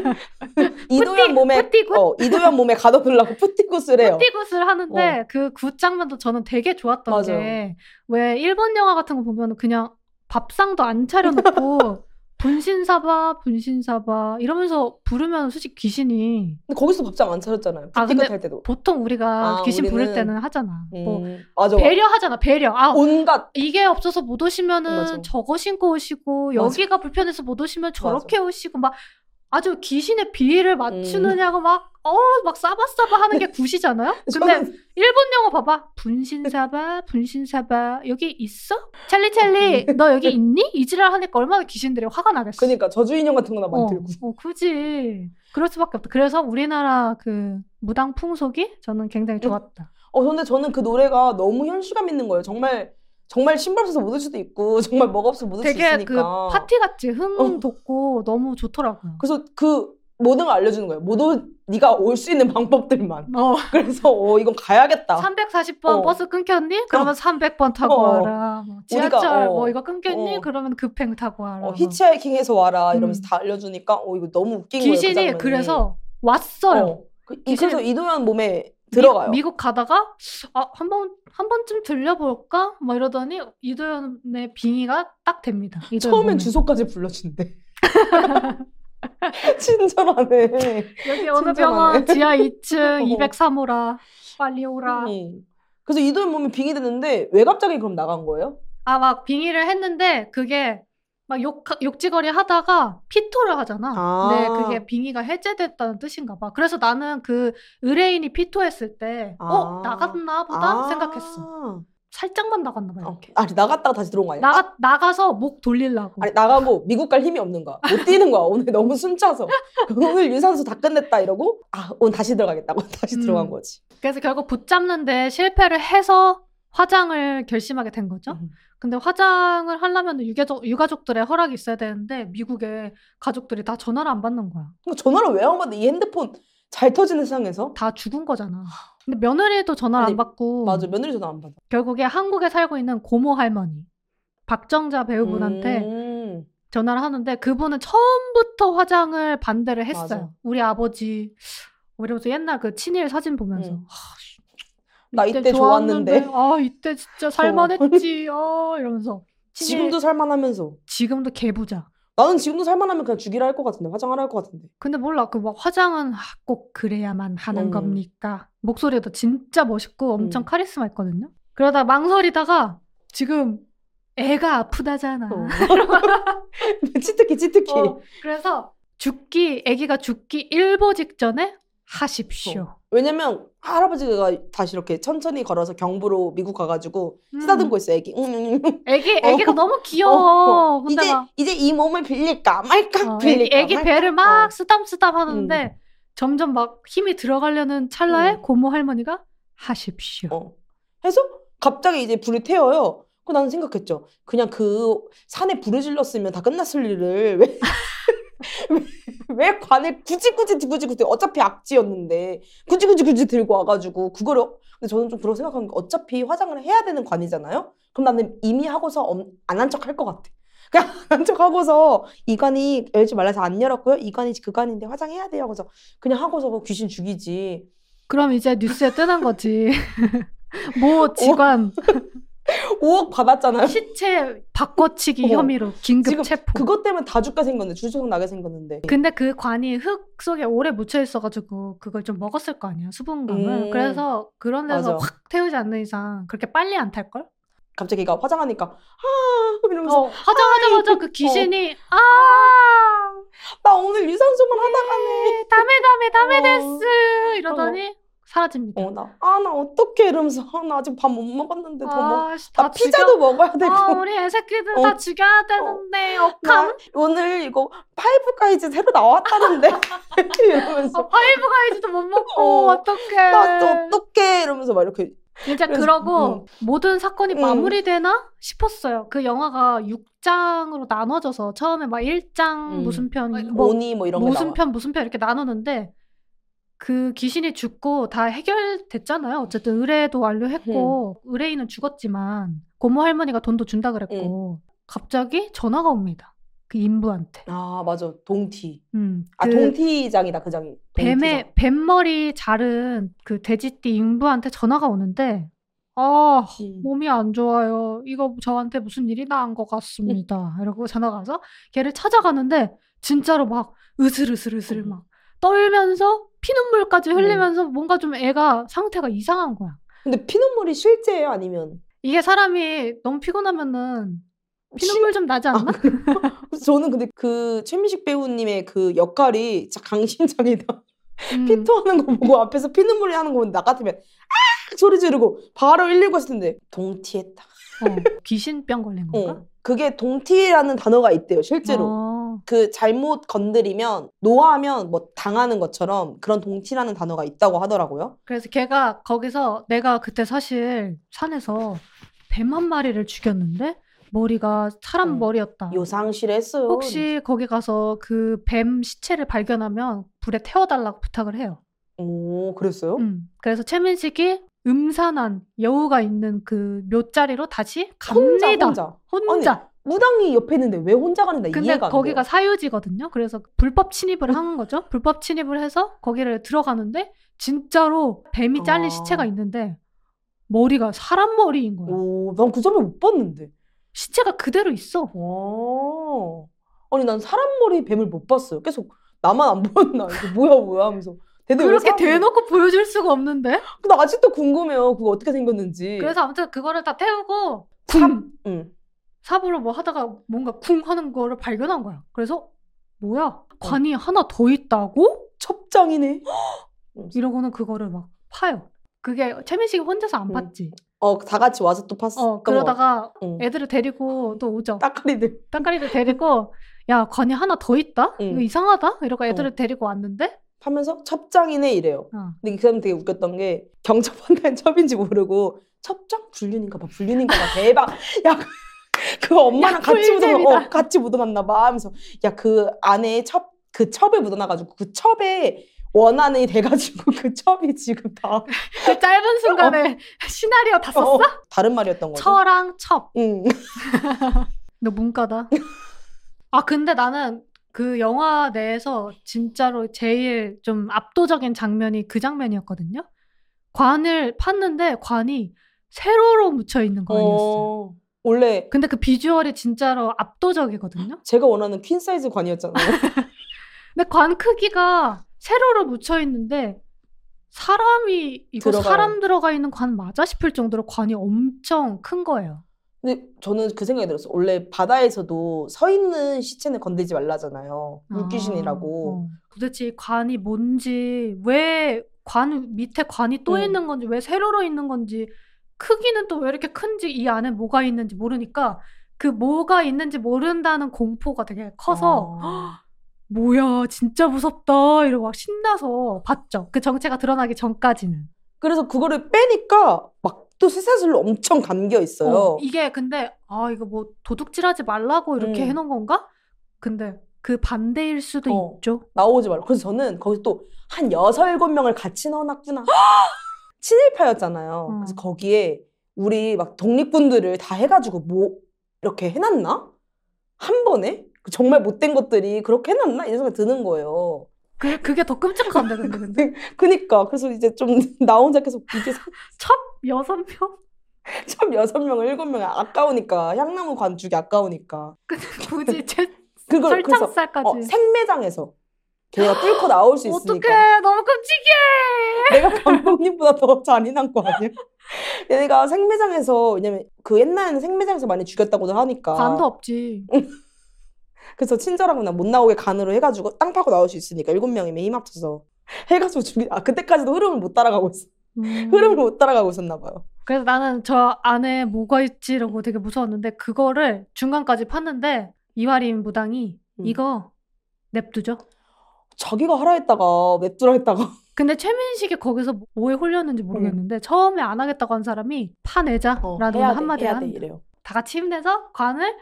이도현 몸에 푸티굿? 어 이도현 몸에 가둬두려고 푸티굿을 해요. 푸티굿을 하는데 그 굿 장면도 저는 되게 좋았던 맞아요. 게 왜 일본 영화 같은 거 보면 그냥 밥상도 안 차려놓고 분신사바 분신사바 이러면서 부르면 솔직히 귀신이 근데 거기서 밥상 안 차렸잖아요. 아, 푸티굿 근데 할 때도. 보통 우리가 아, 귀신 부를 우리는- 때는 하잖아. 뭐 음, 맞아. 배려하잖아 배려. 아 온갖 이게 없어서 못 오시면은 맞아. 저거 신고 오시고 맞아. 여기가 불편해서 못 오시면 저렇게 오시고 막 아주 귀신의 비위를 맞추느냐고 막 어 막 싸바싸바 하는 게 굿이잖아요. 근데 저는 일본 영화 봐봐. 분신사바 분신사바 여기 있어? 찰리 찰리 너 여기 있니? 이지랄 하니까 얼마나 귀신들이 화가 나겠어. 그러니까 저주 인형 같은 거나 어, 만들고. 어 굳이 그럴 수밖에 없다. 그래서 우리나라 그 무당 풍속이 저는 굉장히 좋았다. 어 근데 저는 그 노래가 너무 현실감 있는 거예요. 정말 정말 신발 없어서 못 올 수도 있고 정말 뭐가 없어서 못 올 수 되게 그 있으니까. 파티 같지 흥 어. 돋고 너무 좋더라고요. 그래서 그 모든 걸 알려주는 거예요. 못 올 네가 올 수 있는 방법들만. 어. 그래서 어 이건 가야겠다. 삼백사십 번 어. 버스 끊겼니? 그러면 어. 삼백 번 타고 어. 와라. 뭐 우리가, 지하철 어. 뭐 이거 끊겼니? 어. 그러면 급행 타고 와라. 어, 뭐. 히치하이킹해서 와라 이러면서 음. 다 알려주니까 어 이거 너무 웃긴 거예요. 그 귀신이 장면이. 그래서 왔어요. 어. 그, 귀신이- 그래서 이도현 몸에 들어가요. 미, 미국 가다가 아, 한 번, 한 번쯤 들려볼까? 뭐 이러더니 이도현의 빙의가 딱 됩니다. 이도현 처음엔 몸에. 주소까지 불러준대. 친절하네. 여기 어느 친절하네. 병원 지하 이 층 어. 이백삼 호라. 빨리 오라. 음. 그래서 이도현 몸에 빙의 됐는데 왜 갑자기 그럼 나간 거예요? 아, 막 빙의를 했는데 그게 막 욕, 욕지거리 하다가 피토를 하잖아. 아. 근데 그게 빙의가 해제됐다는 뜻인가 봐. 그래서 나는 그 의뢰인이 피토했을 때 아. 어? 나갔나 보다 아. 생각했어. 살짝만 나갔나 봐. 어. 이렇게. 아니 나갔다가 다시 들어온 거 아니야? 나가, 나가서 목 돌리려고. 아니 나가고 미국 갈 힘이 없는 거야. 못 뛰는 거야. 오늘 너무 숨차서. 오늘 유산소 다 끝냈다 이러고 아 오늘 다시 들어가겠다고 다시 음. 들어간 거지. 그래서 결국 붙잡는데 실패를 해서 화장을 결심하게 된 거죠. 음. 근데 화장을 하려면 유가족, 유가족들의 허락이 있어야 되는데 미국의 가족들이 다 전화를 안 받는 거야. 그럼 전화를 왜 안 받는데 이 핸드폰 잘 터지는 세상에서? 다 죽은 거잖아. 근데 며느리도 전화를 아니, 안 받고 맞아 며느리 전화 안 받아. 결국에 한국에 살고 있는 고모 할머니 박정자 배우분한테 음. 전화를 하는데 그분은 처음부터 화장을 반대를 했어요. 맞아. 우리 아버지 뭐 이러면서 옛날 그 친일 사진 보면서 음. 하, 씨, 나 이때 좋았는데. 아 이때 진짜 살만했지. 어, 이러면서 친일- 지금도 살만하면서. 지금도 개부자. 나는 지금도 살만하면 그냥 죽이라 할 것 같은데 화장하라 할 것 같은데. 근데 몰라 그 막 화장은 아, 꼭 그래야만 하는 음. 겁니까? 목소리도 진짜 멋있고 엄청 음. 카리스마 있거든요. 그러다 망설이다가 지금 애가 아프다잖아. 어. 치트키 치트키. 어, 그래서 죽기 아기가 죽기 일보 직전에 하십시오. 어. 왜냐면 할아버지가 다시 이렇게 천천히 걸어서 경부로 미국 가가지고 음. 쓰다듬고 있어 애기. 응, 응, 응. 애기 어. 애기가 너무 귀여워. 어. 근데 이제 막 이제 이 몸을 빌릴까 말까 어, 빌릴까 애기, 애기 말까. 배를 막 어. 쓰담쓰담 하는데 점점 막 힘이 들어가려는 찰나에 음. 고모 할머니가 하십시오. 어. 해서 갑자기 이제 불이 태워요. 그 나는 생각했죠. 그냥 그 산에 불을 질렀으면 다 끝났을 일을 왜, 왜, 왜 관을 굳이 굳이 굳이 굳이 어차피 악취였는데 굳이 굳이 굳이 들고 와가지고 그거를 근데 저는 좀 그런 생각한 게 어차피 화장을 해야 되는 관이잖아요. 그럼 나는 이미 하고서 안 한 척 할 것 같아. 그냥 안 한 척 하고서 이 관이 열지 말라서 안 열었고요. 이 관이 그 관인데 화장해야 돼요. 하고서 그냥 하고서 귀신 죽이지. 그럼 이제 뉴스에 뜨는 거지. 모 직원 오억 받았잖아요. 시체 바꿔치기 어. 혐의로 긴급 지금 체포. 그것 때문에 다 죽게 생겼는데 주소록 나게 생겼는데. 근데 그 관이 흙 속에 오래 묻혀 있어가지고 그걸 좀 먹었을 거 아니야 수분감을. 음. 그래서 그런 데서 맞아. 확 태우지 않는 이상 그렇게 빨리 안 탈 걸? 갑자기 걔가 화장하니까 아 이러면서 어, 화장하자마자 그 귀신이 아 나 오늘 유산소만 하다가네. 다메 다메 다메 어. 데스 이러더니 사라집니다. 어 나 아 나 어떡해 이러면서 아, 나 아직 밥 못 먹었는데 더 먹. 아, 씨, 나 다 피자도 죽여. 먹어야 되고. 아, 우리 애새끼들 어. 다 죽여야 되는데 나 억함. 오늘 이거 파이브 가이즈 새로 나왔다는데 이러면서 아, 파이브 가이즈도 못 먹고 어. 어떡해. 나 또 어떡해 이러면서 막 이렇게 진짜 그래서, 그러고 음. 모든 사건이 음. 마무리되나 싶었어요. 그 영화가 육 장으로 나눠져서 처음에 막 일 장 음. 무슨 편, 뭐 오니 뭐 이런 거 무슨 나와. 편 무슨 편 이렇게 나누는데 그 귀신이 죽고 다 해결됐잖아요. 어쨌든 의뢰도 완료했고 음. 의뢰인은 죽었지만 고모 할머니가 돈도 준다 그랬고 갑자기 전화가 옵니다. 그 인부한테. 아 맞아 동티. 음, 아 그 동티장이다 그 장이. 동티장. 뱀의 뱀머리 자른 그 돼지띠 인부한테 전화가 오는데 아 음. 몸이 안 좋아요. 이거 저한테 무슨 일이 나은 것 같습니다. 이러고 전화가 와서 걔를 찾아가는데 진짜로 막 으슬으슬으슬 음. 막 떨면서 피눈물까지 흘리면서 뭔가 좀 애가 상태가 이상한 거야. 근데 피눈물이 실제예요 아니면? 이게 사람이 너무 피곤하면은 피눈물 좀 나지 않나? 그래서 저는 근데 그 최민식 배우님의 그 역할이 진짜 강심장이다. 음. 피토하는 거 보고 앞에서 피눈물이 나는 거 보면 나 같으면 아 소리 지르고 바로 일일구 했을 텐데 동티했다. 어, 귀신병 걸린 건가? 어. 그게 동티라는 단어가 있대요 실제로. 어. 그 잘못 건드리면 노하면 뭐 당하는 것처럼 그런 동티라는 단어가 있다고 하더라고요. 그래서 걔가 거기서 내가 그때 사실 산에서 뱀 한 마리를 죽였는데 머리가 사람 음. 머리였다. 요상실에 했어요. 혹시 거기 가서 그 뱀 시체를 발견하면 불에 태워달라고 부탁을 해요. 오, 그랬어요? 음. 그래서 최민식이 음산한 여우가 있는 그 묘자리로 다시 혼자 갑니다. 혼자. 혼자. 아니, 무당이 옆에 있는데 왜 혼자 가는데 근데 이해가 안 거기가 돼요. 사유지거든요. 그래서 불법 침입을 한 거죠. 불법 침입을 해서 거기를 들어가는데 진짜로 뱀이 잘린 아. 시체가 있는데 머리가 사람 머리인 거야. 오, 난 그 점을 못 봤는데. 시체가 그대로 있어. 와. 아니, 난 사람 머리 뱀을 못 봤어요. 계속 나만 안 보였나? 이거 뭐야 뭐야 하면서. 대체 왜 그렇게 사람들이- 대놓고 보여줄 수가 없는데. 근데 아직도 궁금해요. 그거 어떻게 생겼는지. 그래서 아무튼 그거를 다 태우고 삽. 쿵 응. 삽으로 뭐 하다가 뭔가 쿵 하는 거를 발견한 거야. 그래서 뭐야? 어. 관이 하나 더 있다고? 첩장이네. 이러고는 그거를 막 파요. 그게 최민식이 혼자서 안 음. 팠지. 어, 다 같이 와서 또 팠어. 어 그러다가 응. 애들을 데리고 또 오죠. 따까리들. 땅까리들 데리고 야 관이 하나 더 있다? 응. 이거 이상하다? 이러고 애들을 데리고 왔는데 하면서 첩장이네 이래요. 어. 근데 그 사람 되게 웃겼던 게 경첩한다는 첩인지 모르고 첩장 불륜인가 봐. 불륜인가 봐. 대박. 야 그거 엄마랑 야, 같이 묻어놨 꿀잼이다. 어, 같이 묻어놨나 봐 하면서 야 그 안에 첩 그 첩에 묻어놔가지고 그 첩에 원한이 돼가지고 그 첩이 지금 다 그 짧은 순간에 시나리오 다 썼어? 어, 다른 말이었던 거죠. 처랑 첩. 응. 너 문과다. 아 근데 나는 그 영화 내에서 진짜로 제일 좀 압도적인 장면이 그 장면이었거든요. 관을 팠는데 관이 세로로 묻혀 있는 관이었어요. 어, 원래 근데 그 비주얼이 진짜로 압도적이거든요. 제가 원하는 퀸 사이즈 관이었잖아요. 근데 관 크기가 세로로 묻혀 있는데 사람이 이거 들어가요. 사람 들어가 있는 관 맞아 싶을 정도로 관이 엄청 큰 거예요. 근데 저는 그 생각이 들었어요. 원래 바다에서도 서 있는 시체는 건들지 말라잖아요. 물귀신이라고. 아, 어. 도대체 이 관이 뭔지, 왜 관 밑에 관이 또 음. 있는 건지, 왜 세로로 있는 건지, 크기는 또 왜 이렇게 큰지, 이 안에 뭐가 있는지 모르니까 그 뭐가 있는지 모른다는 공포가 되게 커서 아. 뭐야 진짜 무섭다 이러고 막 신나서 봤죠. 그 정체가 드러나기 전까지는. 그래서 그거를 빼니까 막 또 쇠사슬로 엄청 감겨 있어요. 어, 이게 근데 아 이거 뭐 도둑질하지 말라고 이렇게 음. 해놓은 건가? 근데 그 반대일 수도 어. 있죠. 나오지 말고. 그래서 저는 거기서 또 한 여섯, 일곱 명을 같이 넣어놨구나. 친일파였잖아요. 어. 그래서 거기에 우리 막 독립군들을 다 해가지고 뭐 이렇게 해놨나? 한 번에? 정말 못된 것들이 그렇게 해놨나? 이런 생각이 드는 거예요. 그, 그게 더 끔찍한데 근데 근데 그니까 그래서 이제 좀 나 혼자 계속 이게 첫 여섯 명? 참 여섯 명을 일곱 명을 아까우니까 향나무 관 주기 아까우니까 굳이 제 그걸 그래서 설탕살까지. 어, 생매장에서 걔가 뚫고 나올 수 있으니까 어떡해 너무 끔찍해. 내가 감독님보다 더 잔인한 거 아니야? 얘네가 생매장에서 왜냐면 그 옛날에는 생매장에서 많이 죽였다고들 하니까 관도 없지. 그래서 친절하구나 못 나오게 간으로 해가지고 땅 파고 나올 수 있으니까 일곱 명이면 힘 합쳐서 해가지고 죽이 아 그때까지도 흐름을 못 따라가고 있어 음. 흐름을 못 따라가고 있었나 봐요. 그래서 나는 저 안에 뭐가 있지 이러고 되게 무서웠는데 그거를 중간까지 팠는데 이화림 무당이 음. 이거 냅두죠. 자기가 하라 했다가 냅두라 했다가 근데 최민식이 거기서 뭐에 홀렸는지 모르겠는데 처음에 안 하겠다고 한 사람이 파내자라는 어, 해야 돼, 한마디 해야 돼 한 이래요. 다 같이 힘내서 관을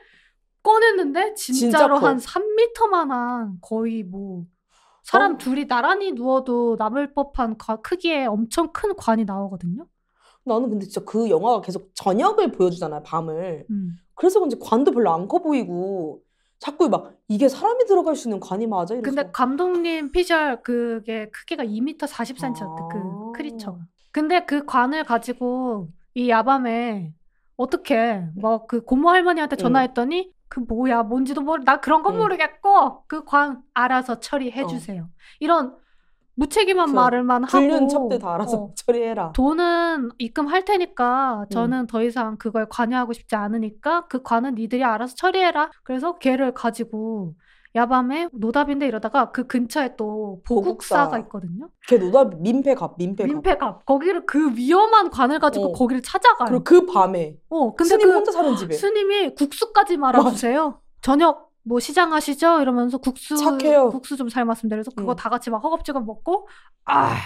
꺼냈는데 진짜로 진짜 커. 한 삼 미터만한 거의 뭐 사람 어? 둘이 나란히 누워도 남을 법한 가- 크기의 엄청 큰 관이 나오거든요. 나는 근데 진짜 그 영화가 계속 저녁을 보여주잖아요, 밤을. 음. 그래서 그런지 관도 별로 안 커 보이고 자꾸 막 이게 사람이 들어갈 수 있는 관이 맞아? 이래서. 근데 감독님 피셜 그게 크기가 이 미터 사십 센티미터였대. 아. 그 크리처가. 근데 그 관을 가지고 이 야밤에 어떻게 막 그 고모 할머니한테 전화했더니 그 뭐야 뭔지도 모르 나 그런 건 응. 모르겠고 그 관 알아서 처리해 주세요. 이런 무책임한 그 말을만 하고 불륜 첩들 다 알아서 어, 처리해라. 돈은 입금할 테니까 저는 더 이상 그걸 관여하고 싶지 않으니까 그 관은 니들이 알아서 처리해라. 그래서 걔를 가지고 야밤에 노답인데 이러다가 그 근처에 또 보국사가 보국사. 있거든요. 걔 노답 민폐갑, 민폐갑. 민폐갑. 거기를 그 위험한 관을 가지고 어. 거기를 찾아가요. 그리고 그 밤에 어, 근데 스님 그 혼자 사는 집에 스님이 국수까지 말아주세요. 저녁 뭐 시장 하시죠? 이러면서 국수 착해요. 국수 좀 삶았습니다. 그래서 그거 응. 다 같이 막 허겁지겁 먹고 아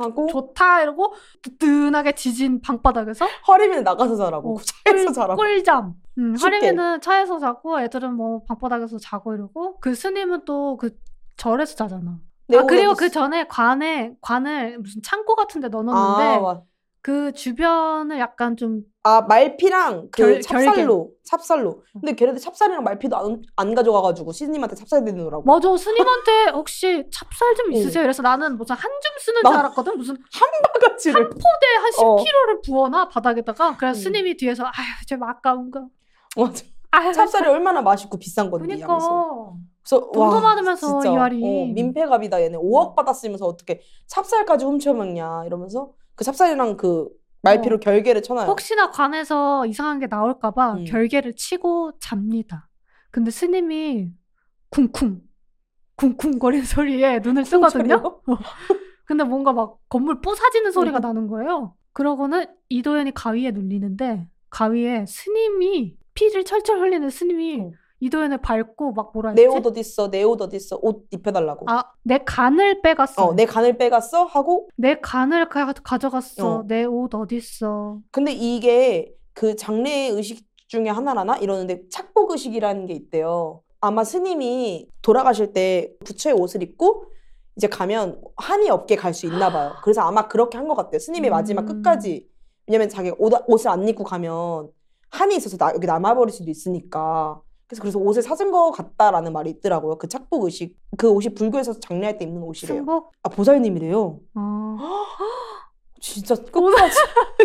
하고 좋다 이러고 뜨뜻하게 지진 방바닥에서 허림이는 나가서 자라고 어, 차에서 꿀, 자라고 꿀잠. 음, 쉽게. 하림이는 차에서 자고 애들은 뭐 방바닥에서 자고 이러고 그 스님은 또 그 절에서 자잖아. 아 그리고 그 전에 관에 관을 무슨 창고 같은 데 넣어놓는데 아, 맞- 그 주변을 약간 좀 아 말피랑 그 결- 찹쌀로 찹쌀로 근데 걔네들 찹쌀이랑 말피도 안, 안 가져가가지고 시즈님한테 찹쌀 내놓으라고 맞아 스님한테 혹시 찹쌀 좀 어. 있으세요? 이래서 나는 무슨 한 줌 쓰는 나- 줄 알았거든. 무슨 바가지를 포대 한 어. 십 킬로그램를 부어놔 바닥에다가. 그래서 음. 스님이 뒤에서 아휴 좀 아까운가. 맞아. 아휴, 찹쌀이 얼마나 맛있고 비싼 건데 그니까 하면서 그래서 돈도 와, 많으면서 진짜, 이 말이. 어, 민폐갑이다 얘네 오억 받았으면서 어떻게 찹쌀까지 훔쳐먹냐 이러면서 그 찹쌀이랑 그 말피로 어. 결계를 쳐놔요. 혹시나 관에서 이상한 게 나올까봐 음. 결계를 치고 잡니다. 근데 스님이 쿵쿵 쿵쿵거리는 소리에 눈을 뜨거든요. 어. 근데 뭔가 막 건물 부사지는 소리가 나는 거예요. 그러고는 이도현이 가위에 눌리는데 가위에 스님이 피를 철철 흘리는 스님이 어. 이도현을 밟고 막 뭐라 했지? 내 옷 어딨어 내 옷 어딨어 옷 입혀달라고 아, 내 간을 빼갔어. 어, 내 간을 빼갔어 하고 내 간을 가, 가져갔어. 어. 내 옷 어딨어. 근데 이게 그 장례 의식 중에 하나라나 이러는데 착복 의식이라는 게 있대요. 아마 스님이 돌아가실 때 부처의 옷을 입고 이제 가면 한이 없게 갈 수 있나 봐요. 그래서 아마 그렇게 한 것 같아요. 스님이 마지막 음. 끝까지. 왜냐면 자기가 옷, 옷을 안 입고 가면 한이 있어서 나, 여기 남아버릴 수도 있으니까. 그래서 그래서 옷을 사준 것 같다라는 말이 있더라고요. 그 착복 의식. 그 옷이 불교에서 장례할 때 입는 옷이래요. 승복? 아 보살님이래요. 어. 진짜 끝까지.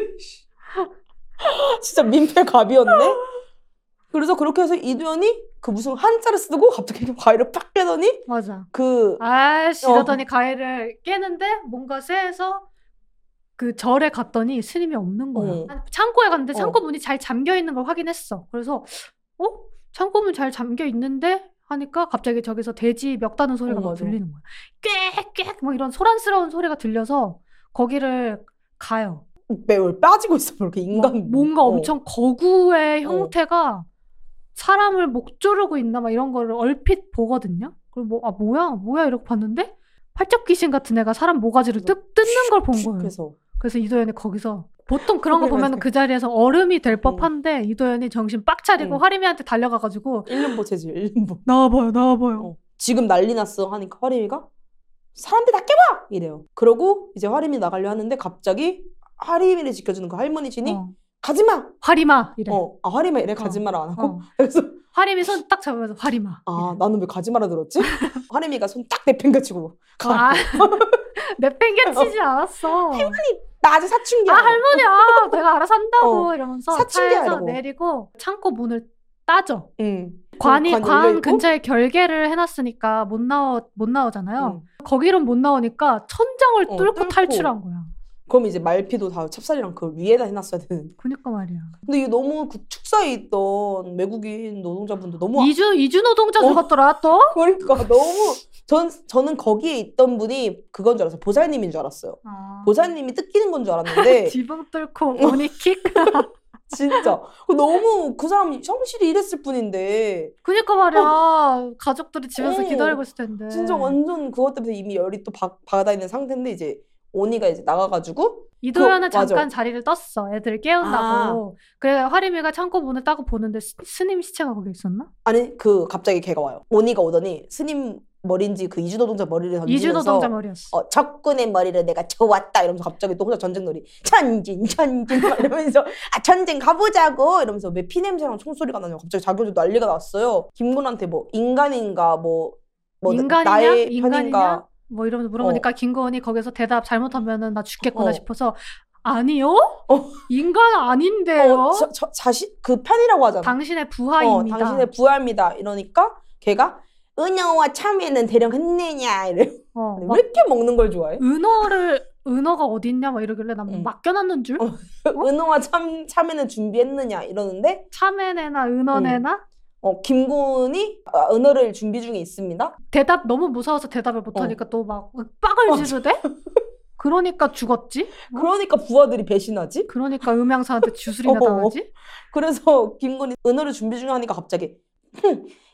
진짜 민폐갑이었네. 그래서 그렇게 해서 이도현이 그 무슨 한자를 쓰고 갑자기 과일을 팍 깨더니 맞아. 그 아이씨 어. 이러더니 가위를 깨는데 뭔가 쇠해서 그 절에 갔더니 스님이 없는 거야. 어. 창고에 갔는데 어. 창고 문이 잘 잠겨 있는 걸 확인했어. 그래서 어? 창고 문 잘 잠겨 있는데 하니까 갑자기 저기서 돼지 멱 다는 소리가 어, 막 맞아. 들리는 거야. 꽥꽥 막 이런 소란스러운 소리가 들려서 거기를 가요. 매월 빠지고 있어 그렇게 막 인간 뭔가 어. 엄청 거구의 어. 형태가 사람을 목 조르고 있나 막 이런 거를 얼핏 보거든요. 그리고 뭐 아 뭐야 뭐야 이러고 봤는데 팔적 귀신 같은 애가 사람 모가지를 뜯, 뜯는 걸 본 거예요. 그래서 그래서 이도현이 거기서 보통 그런 거 그래, 보면 맞아. 그 자리에서 얼음이 될 법한데 이도현이 정신 빡 차리고 응. 하림이한테 달려가가지고 일름보 체질 일름보 나와봐요 나와봐요. 어. 지금 난리 났어 하니까 화림이가 사람들 다 깨봐 이래요. 그러고 이제 화림이 나가려 하는데 갑자기 화림이를 지켜주는 그 할머니신이 어. 가지마 화림아 이래. 어, 아 화림아 이래 가지마라 안 하고 어. 그래서 화림이 손 딱 잡으면서 화림아. 아 나는 왜 가지마라 들었지? 화림이가 손 딱 내팽개치고 가 아, 내팽개치지 않았어. 나 아직 사춘기야. 아 할머니야 내가 알아서 한다고 어, 이러면서 사춘기야, 차에서 이러고. 내리고 창고 문을 따져. 응. 관이 관 관 열려있고? 근처에 결계를 해놨으니까 못 나오 못 나오잖아요. 응. 거기론 못 나오니까 천장을 어, 뚫고 뚫고. 탈출한 거야. 그럼 이제 말피도 다 찹쌀이랑 그 위에다 해놨어야 되는데. 그니까 말이야. 근데 이게 너무 그 축사에 있던 외국인 노동자분들 너무 이주 이주 노동자 어. 죽었더라 또. 그러니까 너무 전 저는 거기에 있던 분이 그건 줄 알았어요. 보살님인 줄 알았어요. 아. 보살님이 뜯기는 건 줄 알았는데 지붕 뚫고 오니킥. 진짜 너무 그 사람 성실히 일했을 뿐인데 그니까 말이야. 가족들이 집에서 어. 기다리고 있을 텐데. 진짜 완전 그것 때문에 이미 열이 또 바, 받아 있는 상태인데 이제 오니가 이제 나가가지고 이도현은 그거- 잠깐 맞아. 자리를 떴어. 애들을 깨운다고. 그래 화림이가 창고 문을 따고 보는데 스, 스님 시체가 거기 있었나? 아니 그 갑자기 걔가 와요. 오니가 오더니 스님 머리인지 그 이주 노동자 머리를 던지면서 이주 노동자 머리였어. 어, 적군의 머리를 내가 쳐왔다 이러면서 갑자기 또 혼자 전쟁놀이 천진 천진 막 이러면서 아 전쟁 가보자고 이러면서 왜 피냄새랑 총소리가 나냐고 갑자기 자기 혼자 난리가 났어요. 김군한테 뭐 인간인가 뭐, 뭐 인간이냐? 나의 인간이냐? 편인가 뭐 이러면서 물어보니까 김건희 거기서 대답 잘못하면은 나 죽겠구나 어. 싶어서 아니요? 어. 인간 아닌데요? 어, 저, 저, 자신 그 편이라고 하잖아. 당신의 어, 부하입니다. 당신의 부하입니다. 이러니까 걔가 은영과 참외는 대령 했느냐 이래. 어, 왜 막 이렇게 먹는 걸 좋아해? 은어를 은어가 어딨냐 막 이러길래 난 응. 맡겨놨는 줄? 어. 은영과 참 참외는 준비했느냐 이러는데 참외내나 은어내나? 어, 김군이 아, 은어를 준비 중에 있습니다. 대답 너무 무서워서 대답을 못하니까 또 막 윽박을 어. 지르대? 그러니까 죽었지? 어? 그러니까 부하들이 배신하지. 그러니까 음양사한테 주술이나 어. 당하지? 그래서 김군이 은어를 준비 중에 하니까 갑자기 흥,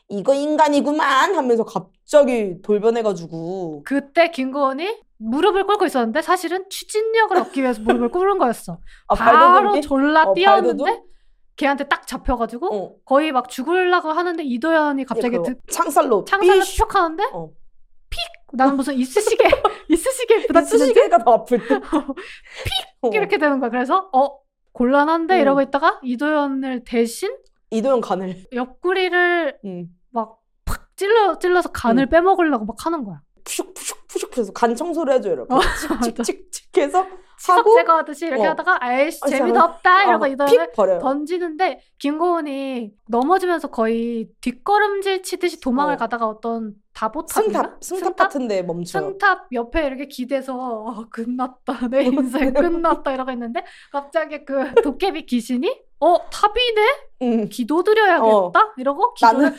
이거 인간이구만 하면서 갑자기 돌변해가지고 그때 김고은이 무릎을 꿇고 있었는데 사실은 추진력을 얻기 위해서 무릎을 꿇은 거였어. 아, 바로 발도둑이? 졸라 어, 뛰었는데 발도둑? 걔한테 딱 잡혀가지고 어. 거의 막 죽으려고 하는데 이도현이 갑자기 그 드, 창살로 창살을 삐쉬. 툭 하는데 어. 나는 무슨 이쑤시개 이쑤시개 부딪히는지 이쑤시개가 더 아플 듯. 어. 이렇게 되는 거야. 그래서 어 곤란한데 음. 이러고 있다가 이도현을 대신 이도현 간을. 옆구리를 음. 막 팍 찔러 찔러서 간을 음. 빼먹으려고 막 하는 거야. 푸슉 푸슉 푸슉 해서 간 청소를 해줘요. 이렇게 어, 칙칙칙칙 해서 치석 하고 제거하듯이 이렇게 어. 하다가 아이씨 아, 재미도 진짜. 없다 이러고 어, 이도현을 픽 버려요. 던지는데 김고은이 넘어지면서 거의 뒷걸음질 치듯이 도망을 어. 가다가 어떤 다보탑인가? 승탑 승탑 같은데 멈춰요. 승탑 옆에 이렇게 기대서 어, 끝났다 내 인생 끝났다 이러고 있는데 갑자기 그 도깨비 귀신이 어 탑이네? 음. 기도드려야겠다 어. 이러고 기도를 나는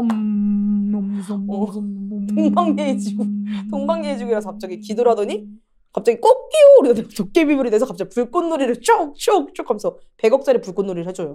엄 어. 동방예의지국 동방예의지국이라서 갑자기 기도라더니 갑자기 꽃기요 우리가 도깨비불이 돼서 갑자기 불꽃놀이를 쭉쭉쭉 하면서 백억짜리 불꽃놀이를 해줘요.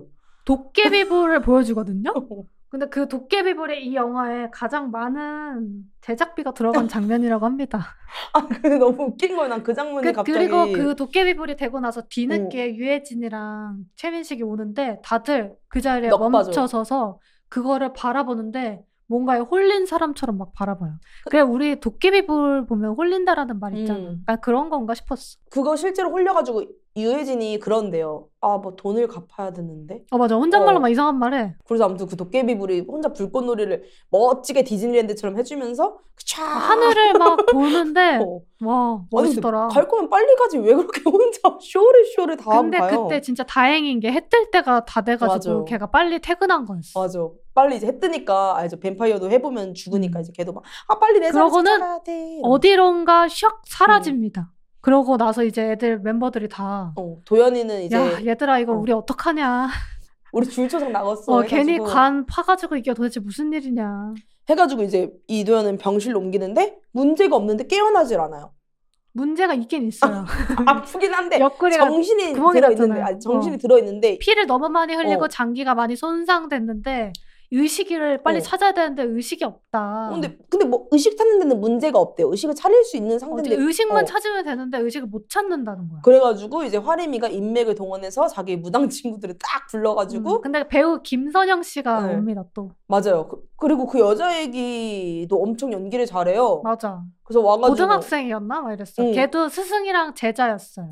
도깨비불을 보여주거든요. 근데 그 도깨비불이 이 영화에 가장 많은 제작비가 들어간 장면이라고 합니다. 아 근데 너무 웃긴 거예요. 난 그 장면이 그, 갑자기. 그리고 그 도깨비불이 되고 나서 뒤늦게 유해진이랑 최민식이 오는데 다들 그 자리에 넋 빠져. 멈춰서서 그거를 바라보는데 뭔가에 홀린 사람처럼 막 바라봐요. 그래 우리 도깨비불 보면 홀린다라는 말 있잖아. 음. 난 그런 건가 싶었어. 그거 실제로 홀려가지고 유해진이 그런데요. 아 뭐 돈을 갚아야 되는데. 어 맞아. 혼잣말로 어. 막 이상한 말 해. 그래서 아무튼 그 도깨비불이 혼자 불꽃놀이를 멋지게 디즈니랜드처럼 해주면서 촤 하늘을 막 보는데 어. 와 아니, 멋있더라. 근데 갈 거면 빨리 가지 왜 그렇게 혼자 쇼를 쇼를 다 하고 근데 가요? 그때 진짜 다행인 게 해 뜰 때가 다 돼가지고 맞아. 걔가 빨리 퇴근한 거였어. 맞아. 빨리 이제 해 뜨니까 알죠. 뱀파이어도 해보면 죽으니까 음. 이제 걔도 막 아 빨리 내 자리 그러고는 찾아가야 돼. 이러면서. 어디론가 슉 사라집니다. 그러고 나서 이제 애들 멤버들이 다 어, 도연이는 이제 야, 얘들아 이거 어. 우리 어떡하냐. 우리 줄초성 나갔어. 어, 해가지고. 괜히 관 파가지고 이게 도대체 무슨 일이냐. 해가지고 이제 이도연은 병실로 옮기는데 문제가 없는데 깨어나질 않아요. 문제가 있긴 있어요. 아프긴 한데 옆구리가 정신이 구멍이 들어있는데 났잖아요. 아니, 정신이 어. 들어있는데 피를 너무 많이 흘리고 어. 장기가 많이 손상됐는데 의식을 빨리 어. 찾아야 되는데 의식이 없다. 근데 근데 뭐 의식 찾는 데는 문제가 없대요. 의식을 차릴 수 있는 어, 상태인데 의식만 어. 찾으면 되는데 의식을 못 찾는다는 거야. 그래가지고 이제 화림이가 인맥을 동원해서 자기 무당 친구들을 딱 불러가지고 음, 근데 배우 김선영 씨가 네. 옵니다 또. 맞아요. 그, 그리고 그 여자 얘기도 엄청 연기를 잘해요. 맞아. 그래서 와가지고 고등학생이었나? 막 이랬어. 응. 걔도 스승이랑 제자였어요.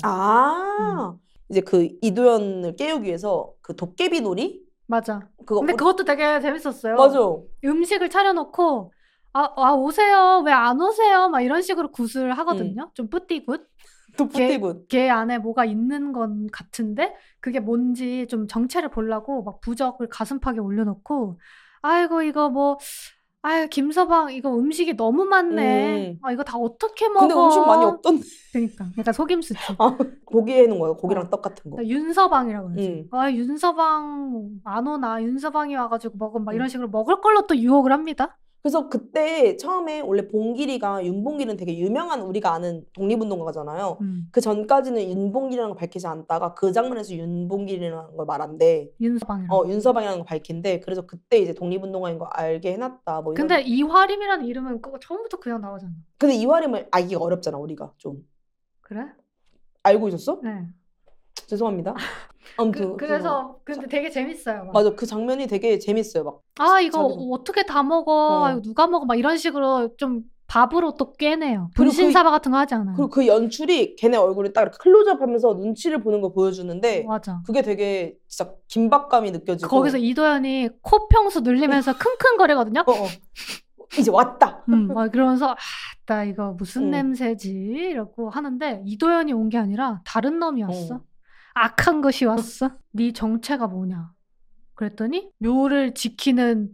아 이제 그 이도연을 깨우기 위해서 그 도깨비 놀이 맞아. 그거 근데 어- 그것도 되게 재밌었어요. 맞아. 음식을 차려놓고 아, 아 오세요. 왜 안 오세요? 막 이런 식으로 굿을 하거든요. 좀 뿌띠굿. 또 푸티군. 걔 안에 뭐가 있는 건 같은데 그게 뭔지 좀 정체를 보려고 막 부적을 가슴팍에 올려놓고 아이고 이거 뭐 아유 김서방 이거 음식이 너무 많네. 음. 아 이거 다 어떻게 먹어? 근데 음식 많이 없던데. 그러니까 약간 속임수지. 아, 고기 해놓은 거예요. 고기랑 어. 떡 같은 거. 나 윤서방이라고 그러지. 음. 아 윤서방 안 오나 윤서방이 와가지고 먹으면 막 이런 음. 식으로 먹을 걸로 또 유혹을 합니다. 그래서 그때 처음에 원래 봉길이가 윤봉길은 되게 유명한 우리가 아는 독립운동가잖아요. 음. 그 전까지는 윤봉길이라는 걸 밝히지 않다가 그 장면에서 윤봉길이라는 걸 말한대. 윤서방이라고. 어, 윤서방이라는 걸 밝힌대. 그래서 그때 이제 독립운동가인 거 알게 해놨다. 뭐 이런. 근데 이화림이라는 이름은 그거 처음부터 그냥 나오잖아. 근데 이화림을 알기가 어렵잖아 우리가 좀. 그래? 알고 있었어? 네. 죄송합니다. 아무튼 그, 그래서 근데 되게 재밌어요. 막. 맞아 그 장면이 되게 재밌어요. 막 아 이거 자기가- 어떻게 다 먹어? 어. 아, 이거 누가 먹어? 막 이런 식으로 좀 밥으로 또 꿰내요. 그리고 분신사바 같은 거 하지 않아요. 그리고 그 연출이 걔네 얼굴을 딱 이렇게 클로즈업하면서 눈치를 보는 걸 보여주는데 맞아. 그게 되게 진짜 긴박감이 느껴지고 거기서 이도현이 코평수 늘리면서 킁킁거리거든요. 어, 어. 이제 왔다. 음, 막 그러면서 아, 나 이거 무슨 음. 냄새지? 이러고 하는데 이도현이 온 게 아니라 다른 놈이 왔어. 어. 악한 것이 왔어. 네 정체가 뭐냐? 그랬더니 묘를 지키는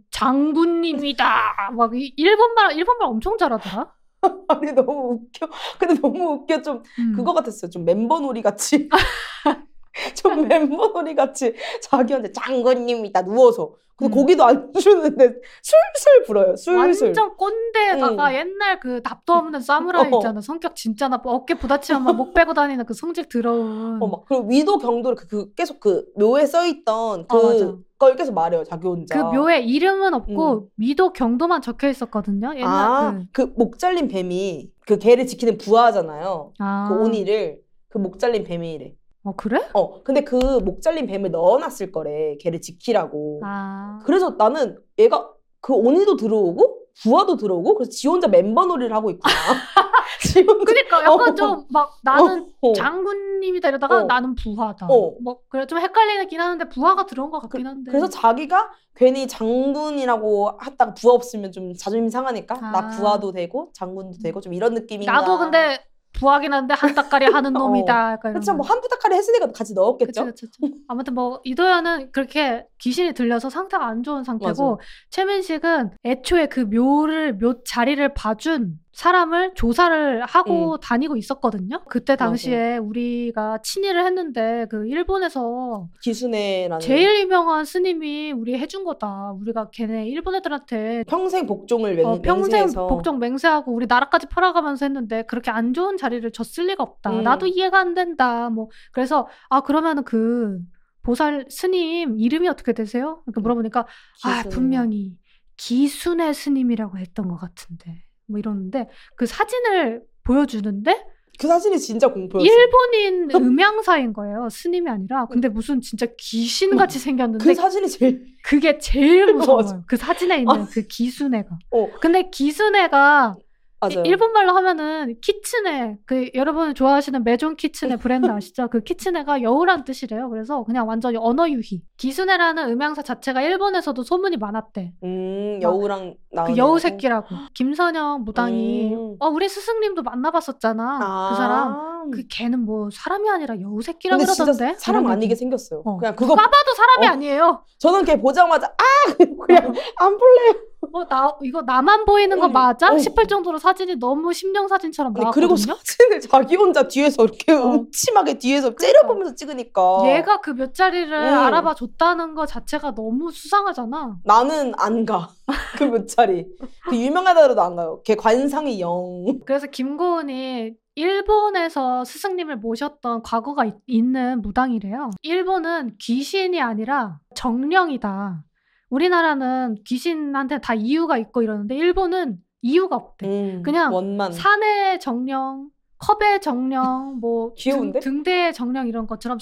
장군님이다. 막 이- 일본말 일본말 엄청 잘하더라. 아니 너무 웃겨. 근데 너무 웃겨. 좀 음. 그거 같았어요. 좀 멤버 놀이 같이. 좀 멤버놀이 같이 자기한테 장군님이다 누워서. 근데 음. 고기도 안 주는데 술술 불어요. 술술. 완전 꼰대에다가 응. 옛날 그 답도 없는 사무라이 어. 있잖아. 성격 진짜 나빠. 어깨 부딪히면 막 목 빼고 다니는 그 성질 더러운. 어, 막, 그리고 위도 경도를 그, 그 계속 그 묘에 써있던 어, 맞아. 그걸 계속 말해요, 자기 혼자. 그 묘에 이름은 없고 음. 미도 경도만 적혀 있었거든요. 옛날 아, 그. 그 목 잘린 뱀이 그 개를 지키는 부하잖아요. 아. 그 오니를 그 목 잘린 뱀이래. 어 그래? 어, 근데 그 목 잘린 뱀을 넣어놨을 거래, 개를 지키라고. 아. 그래서 나는 얘가 그 오니도 들어오고 부하도 들어오고 그래서 지 혼자 멤버 놀이를 하고 있구나. 지 혼자. 그러니까 약간 어. 좀 막 나는 어, 어. 장군님이다 이러다가 어. 나는 부하다. 어. 뭐 그래 좀 헷갈리긴 하는데 부하가 들어온 것 같긴 한데. 그래서 자기가 괜히 장군이라고 했다가 부하 없으면 좀 자존심 상하니까 아. 나 부하도 되고 장군도 되고 좀 이런 느낌인가. 나도 근데 부하긴 한데 한따까리 하는 어. 놈이다. 약간 이런 그쵸, 거. 뭐 한부탁하리 했으니까 같이 넣었겠죠. 그치, 그치, 그치. 아무튼 뭐 이도현은 그렇게 귀신이 들려서 상태가 안 좋은 상태고 맞아. 최민식은 애초에 그 묘를 묘 자리를 봐준 사람을 조사를 하고 다니고 있었거든요. 그때 당시에 우리가 친일을 했는데 그 일본에서 기순애라는 제일 유명한 스님이 우리 해준 거다. 우리가 걔네 일본 애들한테 평생 복종을 맹, 어, 평생 맹세해서 복종 맹세하고 우리 나라까지 팔아가면서 했는데 그렇게 안 좋은 자리를 줬을 리가 없다. 음. 나도 이해가 안 된다. 뭐 그래서 아 그러면은 그 보살 스님 이름이 어떻게 되세요? 이렇게 물어보니까 아 기순애. 분명히 기순애 스님이라고 했던 것 같은데 뭐 이러는데 그 사진을 보여주는데 그 사진이 진짜 공포였어. 일본인 음향사인 거예요. 스님이 아니라. 근데 무슨 진짜 귀신같이 생겼는데 그 사진이 제일 그게 제일 맞아. 무서워요. 그 사진에 있는 아. 그 기순애가. 어, 근데 기순애가 맞아요. 일본말로 하면은 키츠네, 그 여러분 좋아하시는 메존 키츠네 브랜드 아시죠? 그 키츠네가 여우란 뜻이래요. 그래서 그냥 완전히 언어 유희. 기순애라는 음향사 자체가 일본에서도 소문이 많았대. 음, 여우랑 나온 그 여우 애라고? 새끼라고. 김선영 무당이 음. 어 우리 스승님도 만나봤었잖아. 아. 그 사람. 그 걔는 뭐 사람이 아니라 여우 새끼라 근데 진짜 그러던데. 사람 이런 아니게 얘기. 생겼어요. 어. 그냥 그거 누가 봐도 사람이 어. 아니에요. 저는 걔 보자마자 아 그냥 안 볼래요. 어, 나 이거 나만 보이는 거 음, 맞아? 어. 싶을 정도로 사진이 너무 심령 사진처럼 아니, 나왔거든요. 그리고 사진을 자기 혼자 뒤에서 이렇게 어. 음침하게 뒤에서 째려보면서 찍으니까 얘가 그 몇 자리를 음. 알아봐 줬다는 거 자체가 너무 수상하잖아. 나는 안 가. 그 몇 자리. 그 유명하다더라도 안 가요. 걔 관상이 영. 그래서 김고은이 일본에서 스승님을 모셨던 과거가 있, 있는 무당이래요. 일본은 귀신이 아니라 정령이다. 우리나라는 귀신한테 다 이유가 있고 이러는데 일본은 이유가 없대. 음, 그냥 원만. 산의 정령, 컵의 정령, 뭐 귀여운데? 등, 등대의 정령 이런 것처럼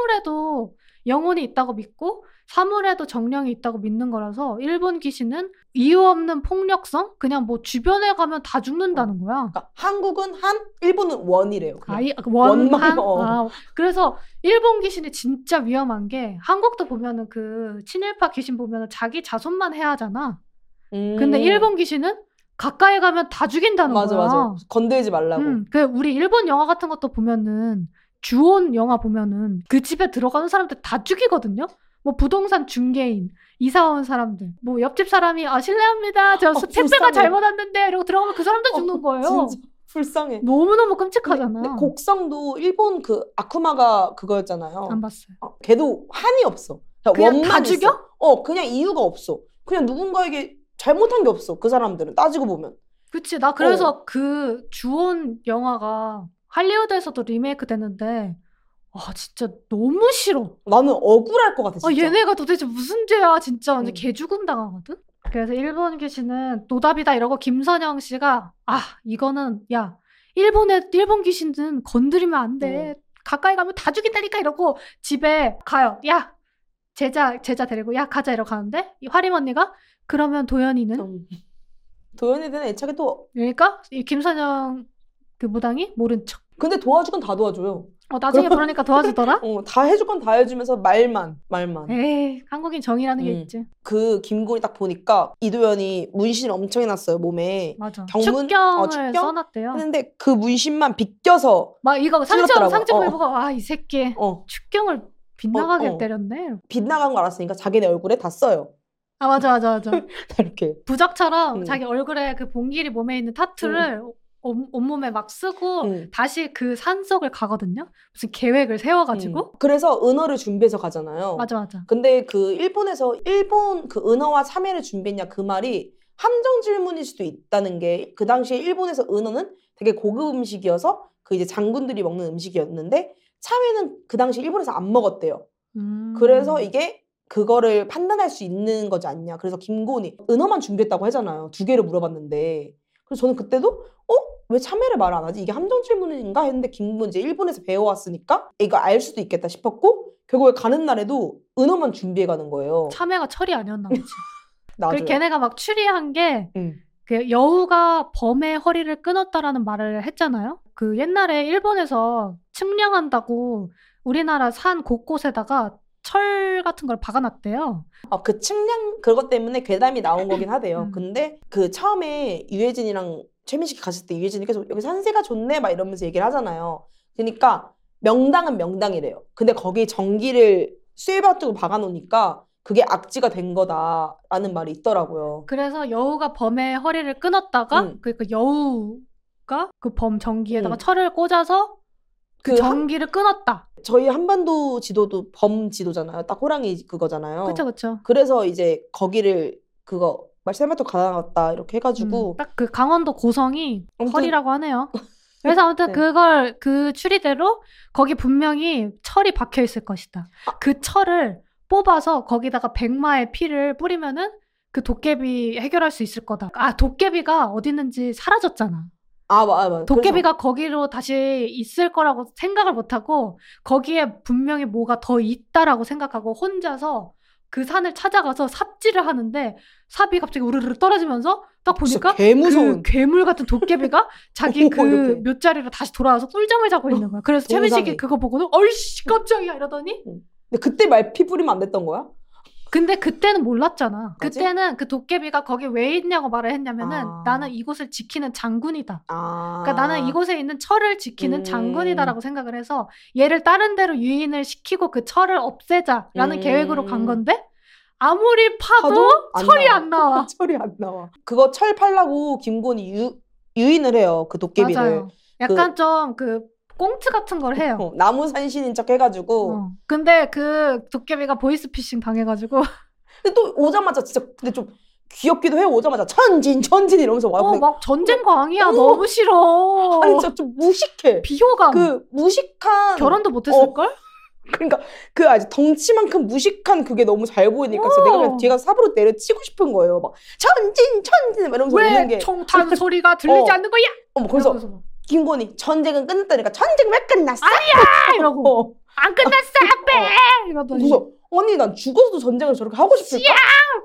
사물에도 영혼이 있다고 믿고 사물에도 정령이 있다고 믿는 거라서 일본 귀신은 이유 없는 폭력성? 그냥 뭐 주변에 가면 다 죽는다는 거야. 그러니까 한국은 한, 일본은 원이래요. 그냥. 아이 원한 원만, 어. 아, 그래서 일본 귀신이 진짜 위험한 게 한국도 보면은 그 친일파 귀신 보면은 자기 자손만 해야 하잖아. 음. 근데 일본 귀신은 가까이 가면 다 죽인다는 맞아 거야. 맞아. 건들지 말라고. 음, 그 우리 일본 영화 같은 것도 보면은 주온 영화 보면은 그 집에 들어가는 사람들 다 죽이거든요. 뭐 부동산 중개인, 이사 온 사람들, 뭐 옆집 사람이 아 실례합니다, 저 어, 택배가 불쌍해. 잘못 왔는데 이러고 들어가면 그 사람들 죽는 어, 거예요. 진짜 불쌍해. 너무 너무 근데, 끔찍하잖아. 근데 곡성도 일본 그 아쿠마가 그거였잖아요. 안 봤어요. 어, 걔도 한이 없어. 그냥, 그냥 원만 다 있어. 죽여? 어, 그냥 이유가 없어. 그냥 누군가에게 잘못한 게 없어. 그 사람들은 따지고 보면. 그치. 나 그래서 그 주온 영화가 할리우드에서도 리메이크 됐는데 아 진짜 너무 싫어. 나는 억울할 것 같아. 아 진짜. 얘네가 도대체 무슨 죄야. 진짜 완전 응. 개죽음 당하거든. 그래서 일본 귀신은 노답이다 이러고 김선영 씨가 아 이거는 야 일본의 일본 귀신은 건드리면 안 돼. 가까이 가면 다 죽인다니까 이러고 집에 가요. 야 제자 제자 데리고 야 가자 이러고 가는데 이 화림 언니가 그러면 도연이는 음. 도연이는 애착이 또 그러니까 이 김선영 그 무당이 모른 척. 근데 도와주건 다 도와줘요. 어 나중에 그러니까 도와주더라. 어, 다 해줄 건 다 해주면서 말만 말만. 에이 한국인 정이라는 게 음. 있지. 그 김곤이 딱 보니까 이도연이 문신을 엄청 해놨어요 몸에. 맞아. 경문? 축경을 어, 축경? 써놨대요. 했는데 그 문신만 비껴서 막 이거 상처 찔렀더라고. 상처 어. 보고 아 이 새끼 어, 축경을 빗나가게 어, 어. 때렸네. 빗나간 거 알았으니까 자기네 얼굴에 다 써요. 아 맞아 맞아 맞아. 다 이렇게. 부적처럼 음. 자기 얼굴에 그 봉길이 몸에 있는 타투를 온, 온몸에 막 쓰고 응. 다시 그 산속을 가거든요. 무슨 계획을 세워가지고. 응. 그래서 은어를 준비해서 가잖아요. 맞아 맞아. 근데 그 일본에서 일본 그 은어와 참외를 준비했냐 그 말이 함정 질문일 수도 있다는 게 그 당시에 일본에서 은어는 되게 고급 음식이어서 그 이제 장군들이 먹는 음식이었는데 참외는 그 당시 일본에서 안 먹었대요. 음. 그래서 이게 그거를 판단할 수 있는 거지 않냐. 그래서 김고은이 은어만 준비했다고 하잖아요. 두 개를 물어봤는데. 그래서 저는 그때도 어? 왜 참외를 말 안 하지? 이게 함정 질문인가 했는데 김고은 이제 일본에서 배워왔으니까 이거 알 수도 있겠다 싶었고 결국에 가는 날에도 은어만 준비해 가는 거예요. 참외가 철이 아니었나 보지. 나도요. 그리고 걔네가 막 추리한 게 응. 그 여우가 범의 허리를 끊었다라는 말을 했잖아요. 그 옛날에 일본에서 측량한다고 우리나라 산 곳곳에다가 철 같은 걸 박아놨대요. 아, 그 측량 그것 때문에 괴담이 나온 거긴 하대요. 음. 근데 그 처음에 유해진이랑 최민식이 갔을 때 유해진이 계속 여기 산세가 좋네 막 이러면서 얘기를 하잖아요. 그러니까 명당은 명당이래요. 근데 거기 전기를 쇠밭으로 박아놓으니까 그게 악지가 된 거다라는 말이 있더라고요. 그래서 여우가 범의 허리를 끊었다가 음. 그, 그 여우가 그 범 전기에다가 음. 철을 꽂아서 그, 그 전기를 끊었다. 저희 한반도 지도도 범 지도잖아요. 딱 호랑이 그거잖아요. 그쵸 그쵸. 그래서 이제 거기를 그거 말세마토 가다놨다 이렇게 해가지고 음, 딱 그 강원도 고성이 아무튼- 허리라고 하네요. 그래서 아무튼 네. 그걸 그 추리대로 거기 분명히 철이 박혀 있을 것이다. 아. 그 철을 뽑아서 거기다가 백마의 피를 뿌리면은 그 도깨비 해결할 수 있을 거다. 아 도깨비가 어디 있는지 사라졌잖아. 아 맞아 맞아. 도깨비가 거기로 다시 있을 거라고 생각을 못하고 거기에 분명히 뭐가 더 있다라고 생각하고 혼자서 그 산을 찾아가서 삽질을 하는데 삽이 갑자기 우르르 떨어지면서 딱 보니까 개무서운 그 괴물 같은 도깨비가 자기 오, 그 이렇게. 묘자리로 다시 돌아와서 꿀잠을 자고 있는 거야. 그래서 동상이. 최민식이 그거 보고는 얼씨 깜짝이야 이러더니 근데 그때 말 피 뿌리면 안 됐던 거야? 근데 그때는 몰랐잖아. 뭐지? 그때는 그 도깨비가 거기 왜 있냐고 말을 했냐면은 아. 나는 이곳을 지키는 장군이다. 아. 그러니까 나는 이곳에 있는 철을 지키는 음. 장군이다라고 생각을 해서 얘를 다른 데로 유인을 시키고 그 철을 없애자라는 음. 계획으로 간 건데 아무리 파도, 파도 안 철이 나와. 안 나와. 철이 안 나와. 그거 철 팔라고 김곤이 유, 유인을 해요. 그 도깨비를. 맞아요. 약간 좀 그 꽁트 같은 걸 해요. 어, 나무 산신인 척 해가지고. 어. 근데 그 도깨비가 보이스피싱 당해가지고 근데 또 오자마자 진짜 근데 좀 귀엽기도 해요. 오자마자 천진 천진 이러면서 와. 어, 근데 막 전쟁 광이야. 어머. 너무 싫어. 아니 진짜 좀 무식해. 비호감. 그 무식한 결혼도 못했을걸? 그러니까 그 아직 덩치만큼 무식한 그게 너무 잘 보이니까 진짜 내가 그냥 뒤가 삽으로 내려치고 싶은 거예요. 막 천진 천진 막 이러면서 우는 왜 게. 총탄 소리가 들리지 어. 않는 거야? 어머 그래서 이러면서 막 김건희 전쟁은 끝났다니까 전쟁 왜 끝났어? 아, 이러고 어. 안 끝났어 빼 이러더니 그래서 언니 난 죽어서도 전쟁을 저렇게 하고 싶을까?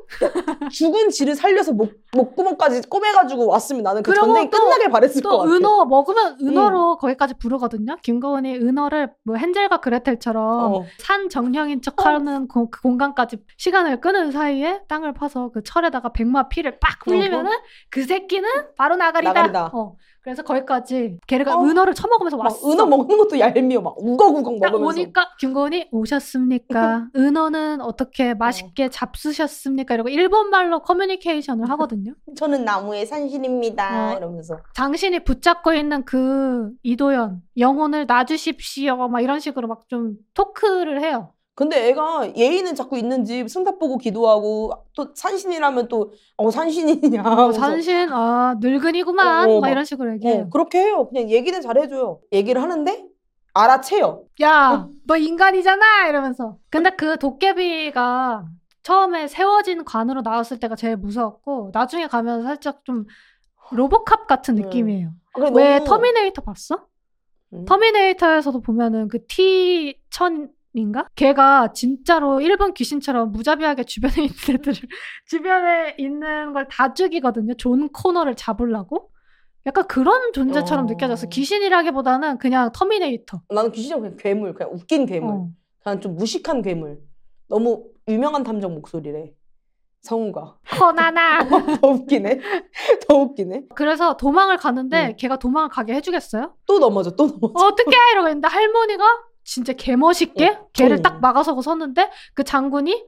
죽은 지를 살려서 목, 목구멍까지 꼬매가지고 왔으면 나는 그 그리고 전쟁이 또- 끝나길 바랬을 것 또 같아. 은어 먹으면 은어로 거기까지 부르거든요. 김고은이 은어를 뭐 헨젤과 그레텔처럼 어. 산 정령인 척하는 고- 그 공간까지 시간을 끄는 사이에 땅을 파서 그 철에다가 백마 피를 빡 흘리면은 그 새끼는 바로 나가리다. 나가리다. 어. 그래서 거기까지 걔가 어. 은어를 처먹으면서 막 왔어. 은어 먹는 것도 얄미워. 막 우걱우걱 딱 먹으면서. 오니까 김고은이 오셨습니까? 은어는 어떻게 맛있게 잡수셨습니까? 이러고 일본말로 커뮤니케이션을 하거든요. 저는 나무의 산신입니다. 어. 이러면서. 당신이 붙잡고 있는 그 이도현 영혼을 놔주십시오. 막 이런 식으로 막 좀 토크를 해요. 근데 애가 예의는 자꾸 있는지 승탑 보고 기도하고 또 산신이라면 또 어 산신이냐. 어, 산신 아 늙은이구만. 어, 어, 막 막- 이런 식으로 얘기해요. 어, 그렇게 해요. 그냥 얘기는 잘해줘요. 얘기를 하는데 알아채요. 야, 너 인간이잖아 이러면서. 근데 그 도깨비가 처음에 세워진 관으로 나왔을 때가 제일 무서웠고 나중에 가면 살짝 좀 로보캅 같은 음. 느낌이에요. 아, 근데 왜 너무- 터미네이터 봤어? 음. 터미네이터에서도 보면은 그 티 천인가? 걔가 진짜로 일본 귀신처럼 무자비하게 주변에 있는 애들을 주변에 있는 걸 다 죽이거든요. 존 코너를 잡으려고. 약간 그런 존재처럼 어. 느껴졌어. 귀신이라기보다는 그냥 터미네이터. 나는 귀신이 그냥 괴물, 그냥 웃긴 괴물. 어. 그냥 좀 무식한 괴물. 너무 유명한 탐정 목소리래. 성우가. 코나나. 더 웃기네. 더 웃기네. 그래서 도망을 가는데 응. 걔가 도망을 가게 해주겠어요? 또 넘어져, 또 넘어져. 어떻게 이러고 있는데 할머니가 진짜 개멋있게 응. 걔를 응. 딱 막아서고 섰는데 그 장군이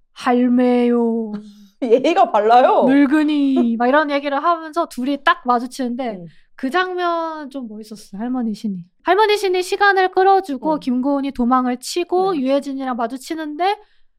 할매요. 예의가 발라요. 늙은이 막 이런 얘기를 하면서 둘이 딱 마주치는데 응. 그 장면 좀 멋있었어요. 할머니 신이. 할머니 신이 시간을 끌어주고 응. 김고은이 도망을 치고 네. 유해진이랑 마주치는데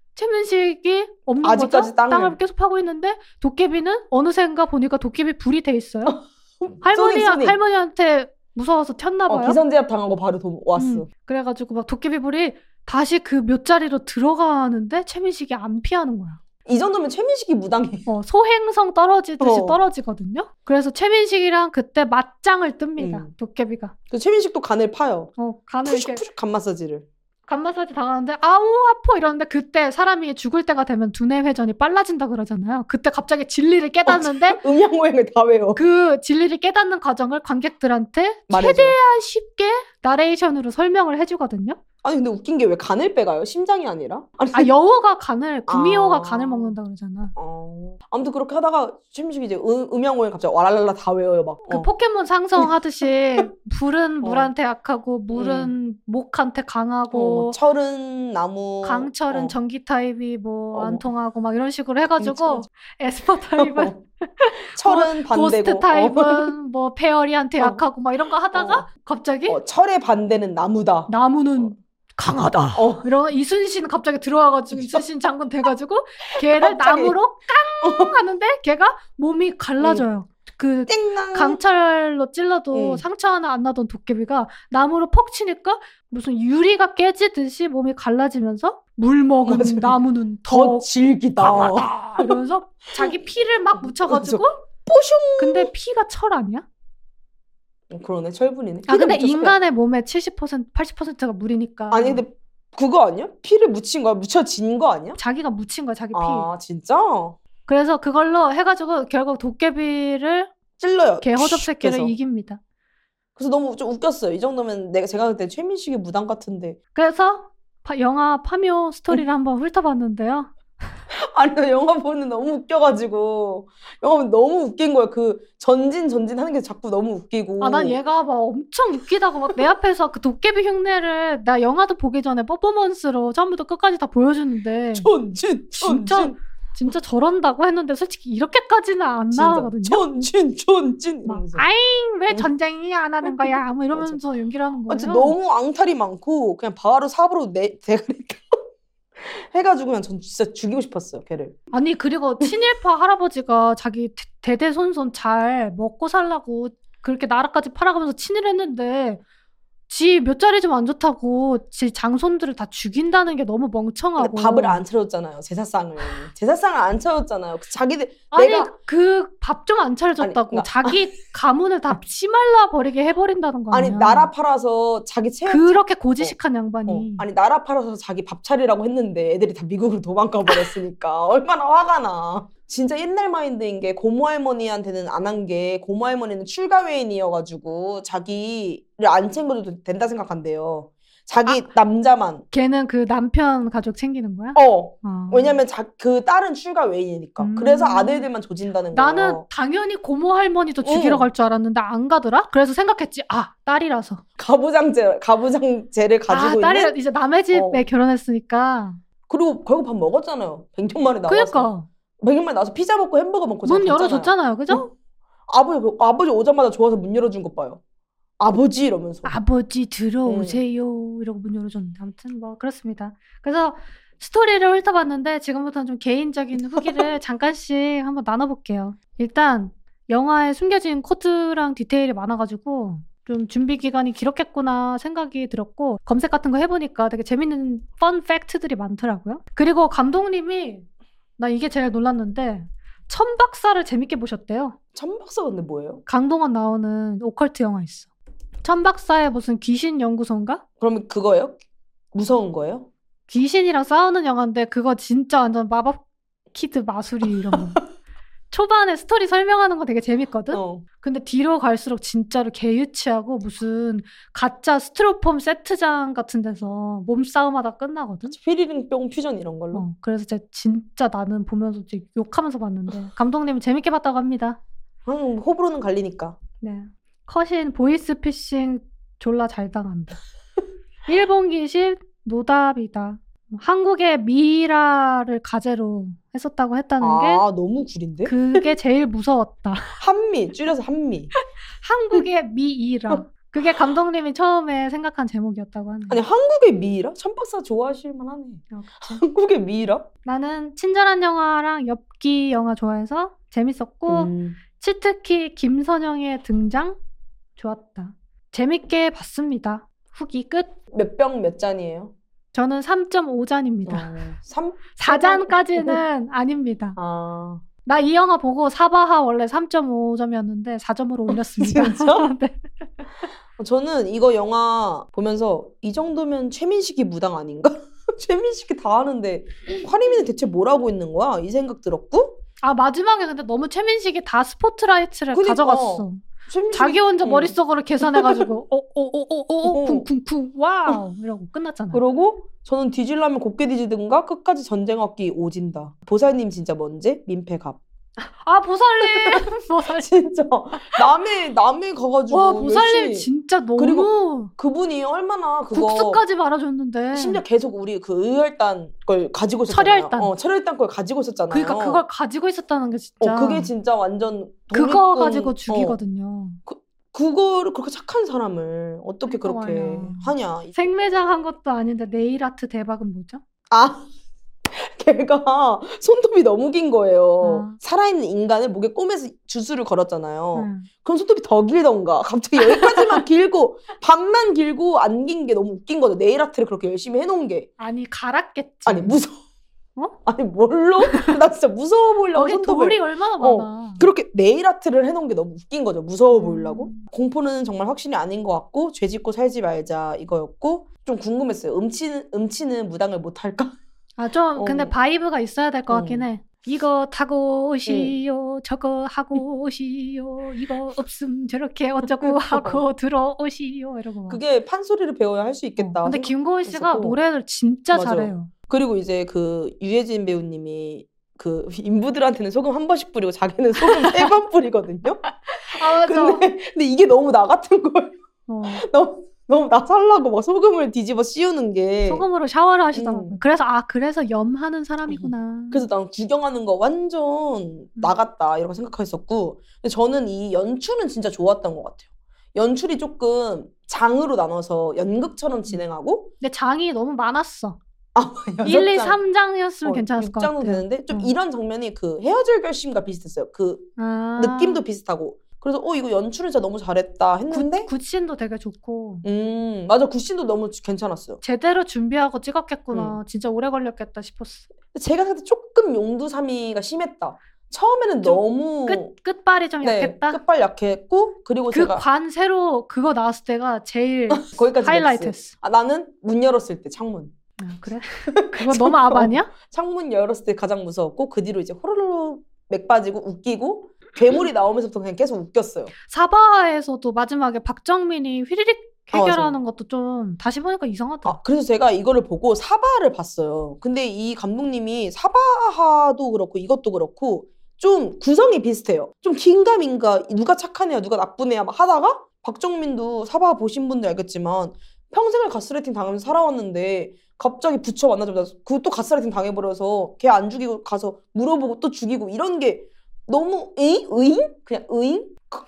최민식이 없는 아직까지 거죠. 땅을. 땅을 계속 파고 있는데 도깨비는 어느샌가 보니까 도깨비 불이 돼 있어요. 할머니 소닉, 소닉. 할머니한테 무서워서 튀었나 어, 봐요. 기선제압 당하고 바로 도, 왔어. 음, 그래가지고 막 도깨비 불이 다시 그 묘자리로 들어가는데 최민식이 안 피하는 거야. 이 정도면 최민식이 무당해. 어, 소행성 떨어지듯이 어. 떨어지거든요. 그래서 최민식이랑 그때 맞짱을 뜹니다. 음. 도깨비가. 그 최민식도 간을 파요. 어, 간을 이렇게 푸슉푸슉 간 마사지를. 간 마사지 당하는데 아우 아파 이러는데 그때 사람이 죽을 때가 되면 두뇌 회전이 빨라진다 그러잖아요. 그때 갑자기 진리를 깨닫는데 음양오행을 다 외워. 그 진리를 깨닫는 과정을 관객들한테 말해줘. 최대한 쉽게 나레이션으로 설명을 해주거든요. 아니 근데 웃긴 게 왜 간을 빼가요? 심장이 아니라? 아니, 아 여우가 간을 구미호가 아. 간을 먹는다 그러잖아. 어... 아무튼 그렇게 하다가 최민식이 이제 음, 음양오행 갑자기 와랄랄라 다 외워요 막. 그 어. 포켓몬 상성하듯이 불은 어. 물한테 약하고 물은 목한테 어, 강하고 뭐 철은 나무. 강철은 어. 전기 타입이 뭐 안 어. 통하고 막 이런 식으로 해가지고 음, 에스퍼 타입은 어. 철은 반대고. 고스트 타입은 뭐 페어리한테 어. 약하고 막 이런 거 하다가 어. 갑자기 어, 철의 반대는 나무다. 나무는 강하다. 어. 이런 이순신 갑자기 들어와가지고 이순신 장군 돼가지고 걔를 갑자기. 나무로 깡 하는데 걔가 몸이 갈라져요. 그 땡랑. 강철로 찔러도 응. 상처 하나 안 나던 도깨비가 나무로 퍽 치니까 무슨 유리가 깨지듯이 몸이 갈라지면서 물 먹은 맞아요. 나무는 더 더 질기다. 강하다 이러면서 자기 피를 막 묻혀가지고 뽀슝. 근데 피가 철 아니야? 어, 그러네 철분이네. 아 근데 피를 묻혔어. 인간의 몸의 칠십 퍼센트 팔십 퍼센트가 물이니까 아니 근데 그거 아니야? 피를 묻힌 거야? 묻혀진 거 아니야? 자기가 묻힌 거야 자기 피. 아 진짜? 그래서 그걸로 해가지고 결국 도깨비를 찔러요. 개 허접새끼를 그래서. 이깁니다. 그래서 너무 좀 웃겼어요. 이 정도면 내가 제가 그때 최민식의 무당 같은데. 그래서 파- 영화 파묘 스토리를 한번 훑어봤는데요. 아니 나 영화 보는 너무 웃겨가지고 영화 보면 너무 웃긴 거야. 그 전진 전진 하는 게 자꾸 너무 웃기고. 아, 난 얘가 막 엄청 웃기다고 막 내 앞에서 그 도깨비 흉내를 나 영화도 보기 전에 퍼포먼스로 처음부터 끝까지 다 보여주는데 전진 진짜 전진 진짜 저런다고 했는데 솔직히 이렇게까지는 안 진짜 나오거든요. 전진 전진 막 이러면서. 아잉 왜 응. 전쟁이 안 하는 거야 뭐 이러면서 연기를 하는 아, 진짜 거예요. 너무 앙탈이 많고 그냥 바로 삽으로 내 대가리 해가지고 그냥 전 진짜 죽이고 싶었어요 걔를. 아니 그리고 친일파 할아버지가 자기 대- 대대손손 잘 먹고 살라고 그렇게 나라까지 팔아가면서 친일했는데 지 몇 자리 좀 안 좋다고 지 장손들을 다 죽인다는 게 너무 멍청하고. 근데 밥을 안 차렸잖아요 제사상을. 제사상을 안 차렸잖아요. 그 자기들 아니 내가 그 밥 좀 안 차려줬다고 아니, 그러니까- 자기 가문을 다 씨말라 버리게 해버린다는 거 아니야. 아니 나라 팔아서 자기 채 그렇게 고지식한 양반이. 어, 아니 나라 팔아서 자기 밥 차리라고 했는데 애들이 다 미국으로 도망가 버렸으니까 얼마나 화가 나. 진짜 옛날 마인드인 게 고모 할머니한테는 안 한 게 고모 할머니는 출가 외인이어가지고 자기를 안 챙겨도 된다 생각한대요. 자기 남자만. 걔는 그 남편 가족 챙기는 거야? 어. 어. 왜냐면 자, 그 딸은 출가 외인이니까. 음. 그래서 아들들만 조진다는 거예요. 나는 당연히 고모 할머니도 죽이러 응. 갈 줄 알았는데 안 가더라? 그래서 생각했지. 아, 딸이라서. 가부장제 가부장제를 가지고 아, 딸이라 있는. 이제 남의 집에 어. 결혼했으니까. 그리고 결국 밥 먹었잖아요. 백 년 만에 나와서. 그러니까 백 년 만에 나와서 피자 먹고 햄버거 먹고 잘 문 갔잖아요. 열어줬잖아요. 그죠? 어. 아버지 그- 아버지 오자마자 좋아서 문 열어준 것 봐요. 아버지 이러면서. 아버지 들어오세요. 이러고 문 열어줬는데 아무튼 뭐 그렇습니다. 그래서 스토리를 훑어봤는데 지금부터는 좀 개인적인 후기를 잠깐씩 한번 나눠볼게요. 일단 영화에 숨겨진 코드랑 디테일이 많아가지고 좀 준비 기간이 길었겠구나 생각이 들었고 검색 같은 거 해보니까 되게 재밌는 펀 팩트들이 많더라고요. 그리고 감독님이 나 이게 제일 놀랐는데 천박사를 재밌게 보셨대요. 천박사 근데 뭐예요? 강동원 나오는 오컬트 영화 있어. 천박사의 무슨 귀신 연구소인가? 그러면 그거예요? 무서운 거예요? 귀신이랑 싸우는 영화인데 그거 진짜 완전 마법 키드 마술이 이런 거. 초반에 스토리 설명하는 거 되게 재밌거든? 어. 근데 뒤로 갈수록 진짜로 개유치하고 무슨 가짜 스티로폼 세트장 같은 데서 몸싸움하다 끝나거든? 피리링 뿅 퓨전 이런 걸로. 어, 그래서 진짜, 진짜 나는 보면서 진짜 욕하면서 봤는데 감독님은 재밌게 봤다고 합니다. 음, 호불호는 갈리니까. 네. 컷인 보이스피싱 졸라 잘 당한다. 일본 귀신 노답이다. 한국의 미라를 가제로 했었다고 했다는 게 아 너무 구린데? 그게 제일 무서웠다. 한미 줄여서 한미. 한국의 미이라. 그게 감독님이 처음에 생각한 제목이었다고 하네. 아니 한국의 미이라? 천박사 좋아하실 만하네. 어, 그치. 한국의 미이라? 나는 친절한 영화랑 엽기 영화 좋아해서 재밌었고 음. 치트키 김선영의 등장 좋았다. 재밌게 봤습니다. 후기 끝. 몇 병 몇 잔이에요? 저는 삼 점 오 잔입니다. 어, 삼? 사 잔까지는 아닙니다. 아. 나 이 영화 보고 사바하 원래 삼 점 오 점이었는데 사 점으로 올렸습니다. 진짜? 네. 저는 이거 영화 보면서 이 정도면 최민식이 무당 아닌가? 최민식이 다 하는데 화림이는 대체 뭘 하고 있는 거야? 이 생각 들었고 아 마지막에 근데 너무 최민식이 다 스포트라이트를 그니까. 가져갔어. 최민식이, 자기 혼자 응. 머릿속으로 계산해가지고 오오오오오 어. 쿵쿵쿵 와우 이러고 끝났잖아. 그러고 저는 뒤질라면 곱게 뒤지든가 끝까지 전쟁악기 오진다. 보살님 진짜 뭔지? 민폐갑. 아 보살님 보살님 진짜 남해 남해 가가지고 와 보살님 열심히 진짜 너무 그리고 그분이 얼마나 그거 국수까지 말아줬는데 심지어 계속 우리 그 의열단 걸 가지고 있었잖아요. 철혈단. 어, 철혈단 걸 가지고 있었잖아요. 그러니까 그걸 가지고 있었다는 게 진짜 어, 그게 진짜 완전 그거 독립군, 가지고 죽이거든요. 어, 그거를 그렇게 착한 사람을 어떻게 그러니까 그렇게 말이야. 하냐. 생매장 한 것도 아닌데 네일 아트 대박은 뭐죠? 아 걔가 손톱이 너무 긴 거예요. 아. 살아있는 인간을 목에 꼬매서 주술을 걸었잖아요. 응. 그럼 손톱이 더 길던가. 갑자기 여기까지만 길고 반만 길고 안 긴 게 너무 웃긴 거죠. 네일 아트를 그렇게 열심히 해놓은 게. 아니 갈았겠지. 아니 무서워. 어? 아니 뭘로? 나 진짜 무서워 보이려고 거기 손톱을. 돌이 얼마나 어, 많아. 그렇게 네일 아트를 해놓은 게 너무 웃긴 거죠. 무서워 보이려고. 음. 공포는 정말 확신이 아닌 것 같고 죄 짓고 살지 말자 이거였고 좀 궁금했어요. 음치는 음치는 무당을 못 할까? 아 좀 어. 근데 바이브가 있어야 될 것 어. 같긴 해. 이거 타고 오시오, 저거 하고 오시오, 이거 없음 저렇게 어쩌고 하고 들어오시오 이러고. 막. 그게 판소리를 배워야 할 수 있겠다. 어, 근데 생각- 김고은 씨가 있었고. 노래를 진짜 맞아요. 잘해요. 그리고 이제 그 유해진 배우님이 그 인부들한테는 소금 한 번씩 뿌리고 자기는 소금 세 번 뿌리거든요. 아 근데, 근데 이게 너무 나 같은 거예요. 어, 너무 너무 나 살라고 막 소금을 뒤집어 씌우는 게. 소금으로 샤워를 하시더라고요. 음. 그래서 아 그래서 염하는 사람이구나. 그래서 난 구경하는 거 완전 나갔다 이렇게 생각했었고, 근데 저는 이 연출은 진짜 좋았던 것 같아요. 연출이 조금 장으로 나눠서 연극처럼 진행하고 근데 장이 너무 많았어. 여섯 일, 이, 장, 삼 장이었으면 어, 괜찮았을 것 육 장도 같아요. 되는데 좀 어. 이런 장면이 그 헤어질 결심과 비슷했어요. 그 아. 느낌도 비슷하고. 그래서 어 이거 연출을 진짜 너무 잘했다 했는데 굿, 굿신도 되게 좋고 음 맞아 굿신도 너무 괜찮았어요. 제대로 준비하고 찍었겠구나. 음. 진짜 오래 걸렸겠다 싶었어. 제가 생각할 때 조금 용두사미가 심했다. 처음에는 좀 너무 끝 끝발이 좀 네, 약했다. 끝발 약했고 그리고 그 제가 관 새로 그거 나왔을 때가 제일 거기까지 하이라이트였어. 아, 나는 문 열었을 때 창문 아, 그래? 그거 너무 아바냐? 창문 열었을 때 가장 무서웠고 그 뒤로 이제 호로로 맥 빠지고 웃기고 괴물이 나오면서부터 그냥 계속 웃겼어요. 사바하에서도 마지막에 박정민이 휘리릭 아, 해결하는 것도 좀 다시 보니까 이상하더라. 아, 그래서 제가 이거를 보고 사바를 봤어요. 근데 이 감독님이 사바하도 그렇고 이것도 그렇고 좀 구성이 비슷해요. 좀 긴가민가 누가 착한 애야 누가 나쁜 애야 막 하다가 박정민도 사바하 보신 분들 알겠지만 평생을 가스라이팅 당하면서 살아왔는데 갑자기 부처 만나자마자 그또 가스라이팅 당해버려서 걔 안 죽이고 가서 물어보고 또 죽이고 이런 게 너무 에잉? 의잉? 그냥 의잉?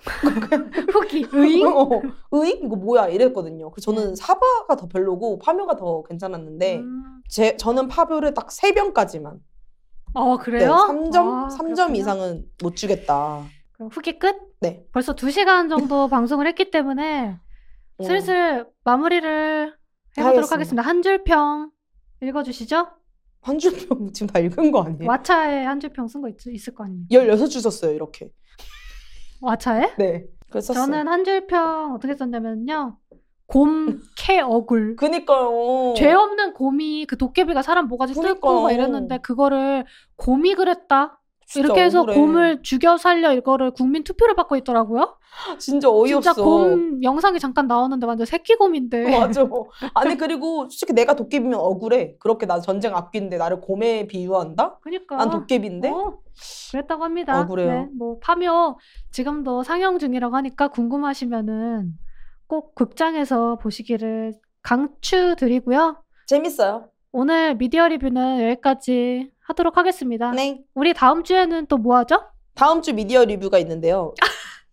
후기 의잉? 어, 의잉? 이거 뭐야 이랬거든요. 그래서 저는 사바가 더 별로고 파묘가 더 괜찮았는데 음. 제 저는 파묘를 딱 세 병까지만. 어 네, 그래요? 삼 점 아, 삼 점 그렇구나. 이상은 못 주겠다. 그럼 후기 끝? 네. 벌써 두 시간 정도 방송을 했기 때문에 음. 슬슬 마무리를 해보도록 하겠습니다. 하겠습니다. 한 줄평 읽어주시죠. 한 줄평 지금 다 읽은 거 아니에요? 와차에 한 줄평 쓴 거 있을 거 아니에요. 열여섯 줄 썼어요, 이렇게. 와차에? 네. 그래서 썼어요. 저는 한 줄평 어떻게 썼냐면요. 곰, 캐, 어굴. 그니까요. 죄 없는 곰이 그 도깨비가 사람 모가지 뜯고 그니까요. 막 이랬는데 그거를 곰이 그랬다. 진짜 이렇게 해서 억울해. 곰을 죽여 살려 이거를 국민 투표를 받고 있더라고요. 진짜 어이없어. 진짜 곰 영상이 잠깐 나오는데 완전 새끼 곰인데. 맞아. 아니 그리고 솔직히 내가 도깨비면 억울해. 그렇게 나 전쟁 앞뒤인데 나를 곰에 비유한다? 그러니까. 난 도깨비인데? 어, 그랬다고 합니다. 억울해요. 네, 뭐 파묘 지금도 상영 중이라고 하니까 궁금하시면은 꼭 극장에서 보시기를 강추드리고요. 재밌어요. 오늘 미디어 리뷰는 여기까지 하도록 하겠습니다. 네. 우리 다음 주에는 또 뭐 하죠? 다음 주 미디어 리뷰가 있는데요.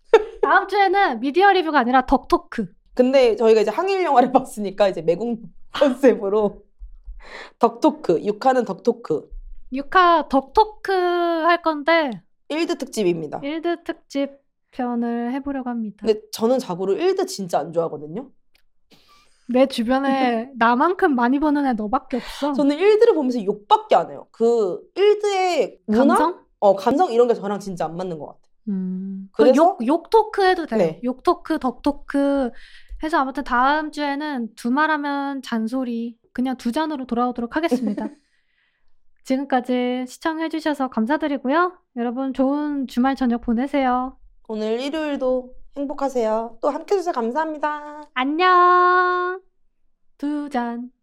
다음 주에는 미디어 리뷰가 아니라 덕토크. 근데 저희가 이제 항일 영화를 봤으니까 이제 매국 컨셉으로 덕토크, 육화는 덕토크. 육화 덕토크 할 건데 일드 특집입니다. 일드 특집 편을 해보려고 합니다. 근데 저는 자고로 일드 진짜 안 좋아하거든요. 내 주변에 나만큼 많이 보는 애 너밖에 없어. 저는 일드를 보면서 욕밖에 안 해요. 그 일드의 문화? 감성? 어, 감성 이런 게 저랑 진짜 안 맞는 것 같아요. 음. 그래서- 욕, 욕 토크 해도 돼요. 네. 욕 토크, 덕 토크 해서 아무튼 다음 주에는 두말하면 잔소리 그냥 두 잔으로 돌아오도록 하겠습니다. 지금까지 시청해주셔서 감사드리고요. 여러분 좋은 주말 저녁 보내세요. 오늘 일요일도 행복하세요. 또 함께 해주셔서 감사합니다. 안녕. 두 잔.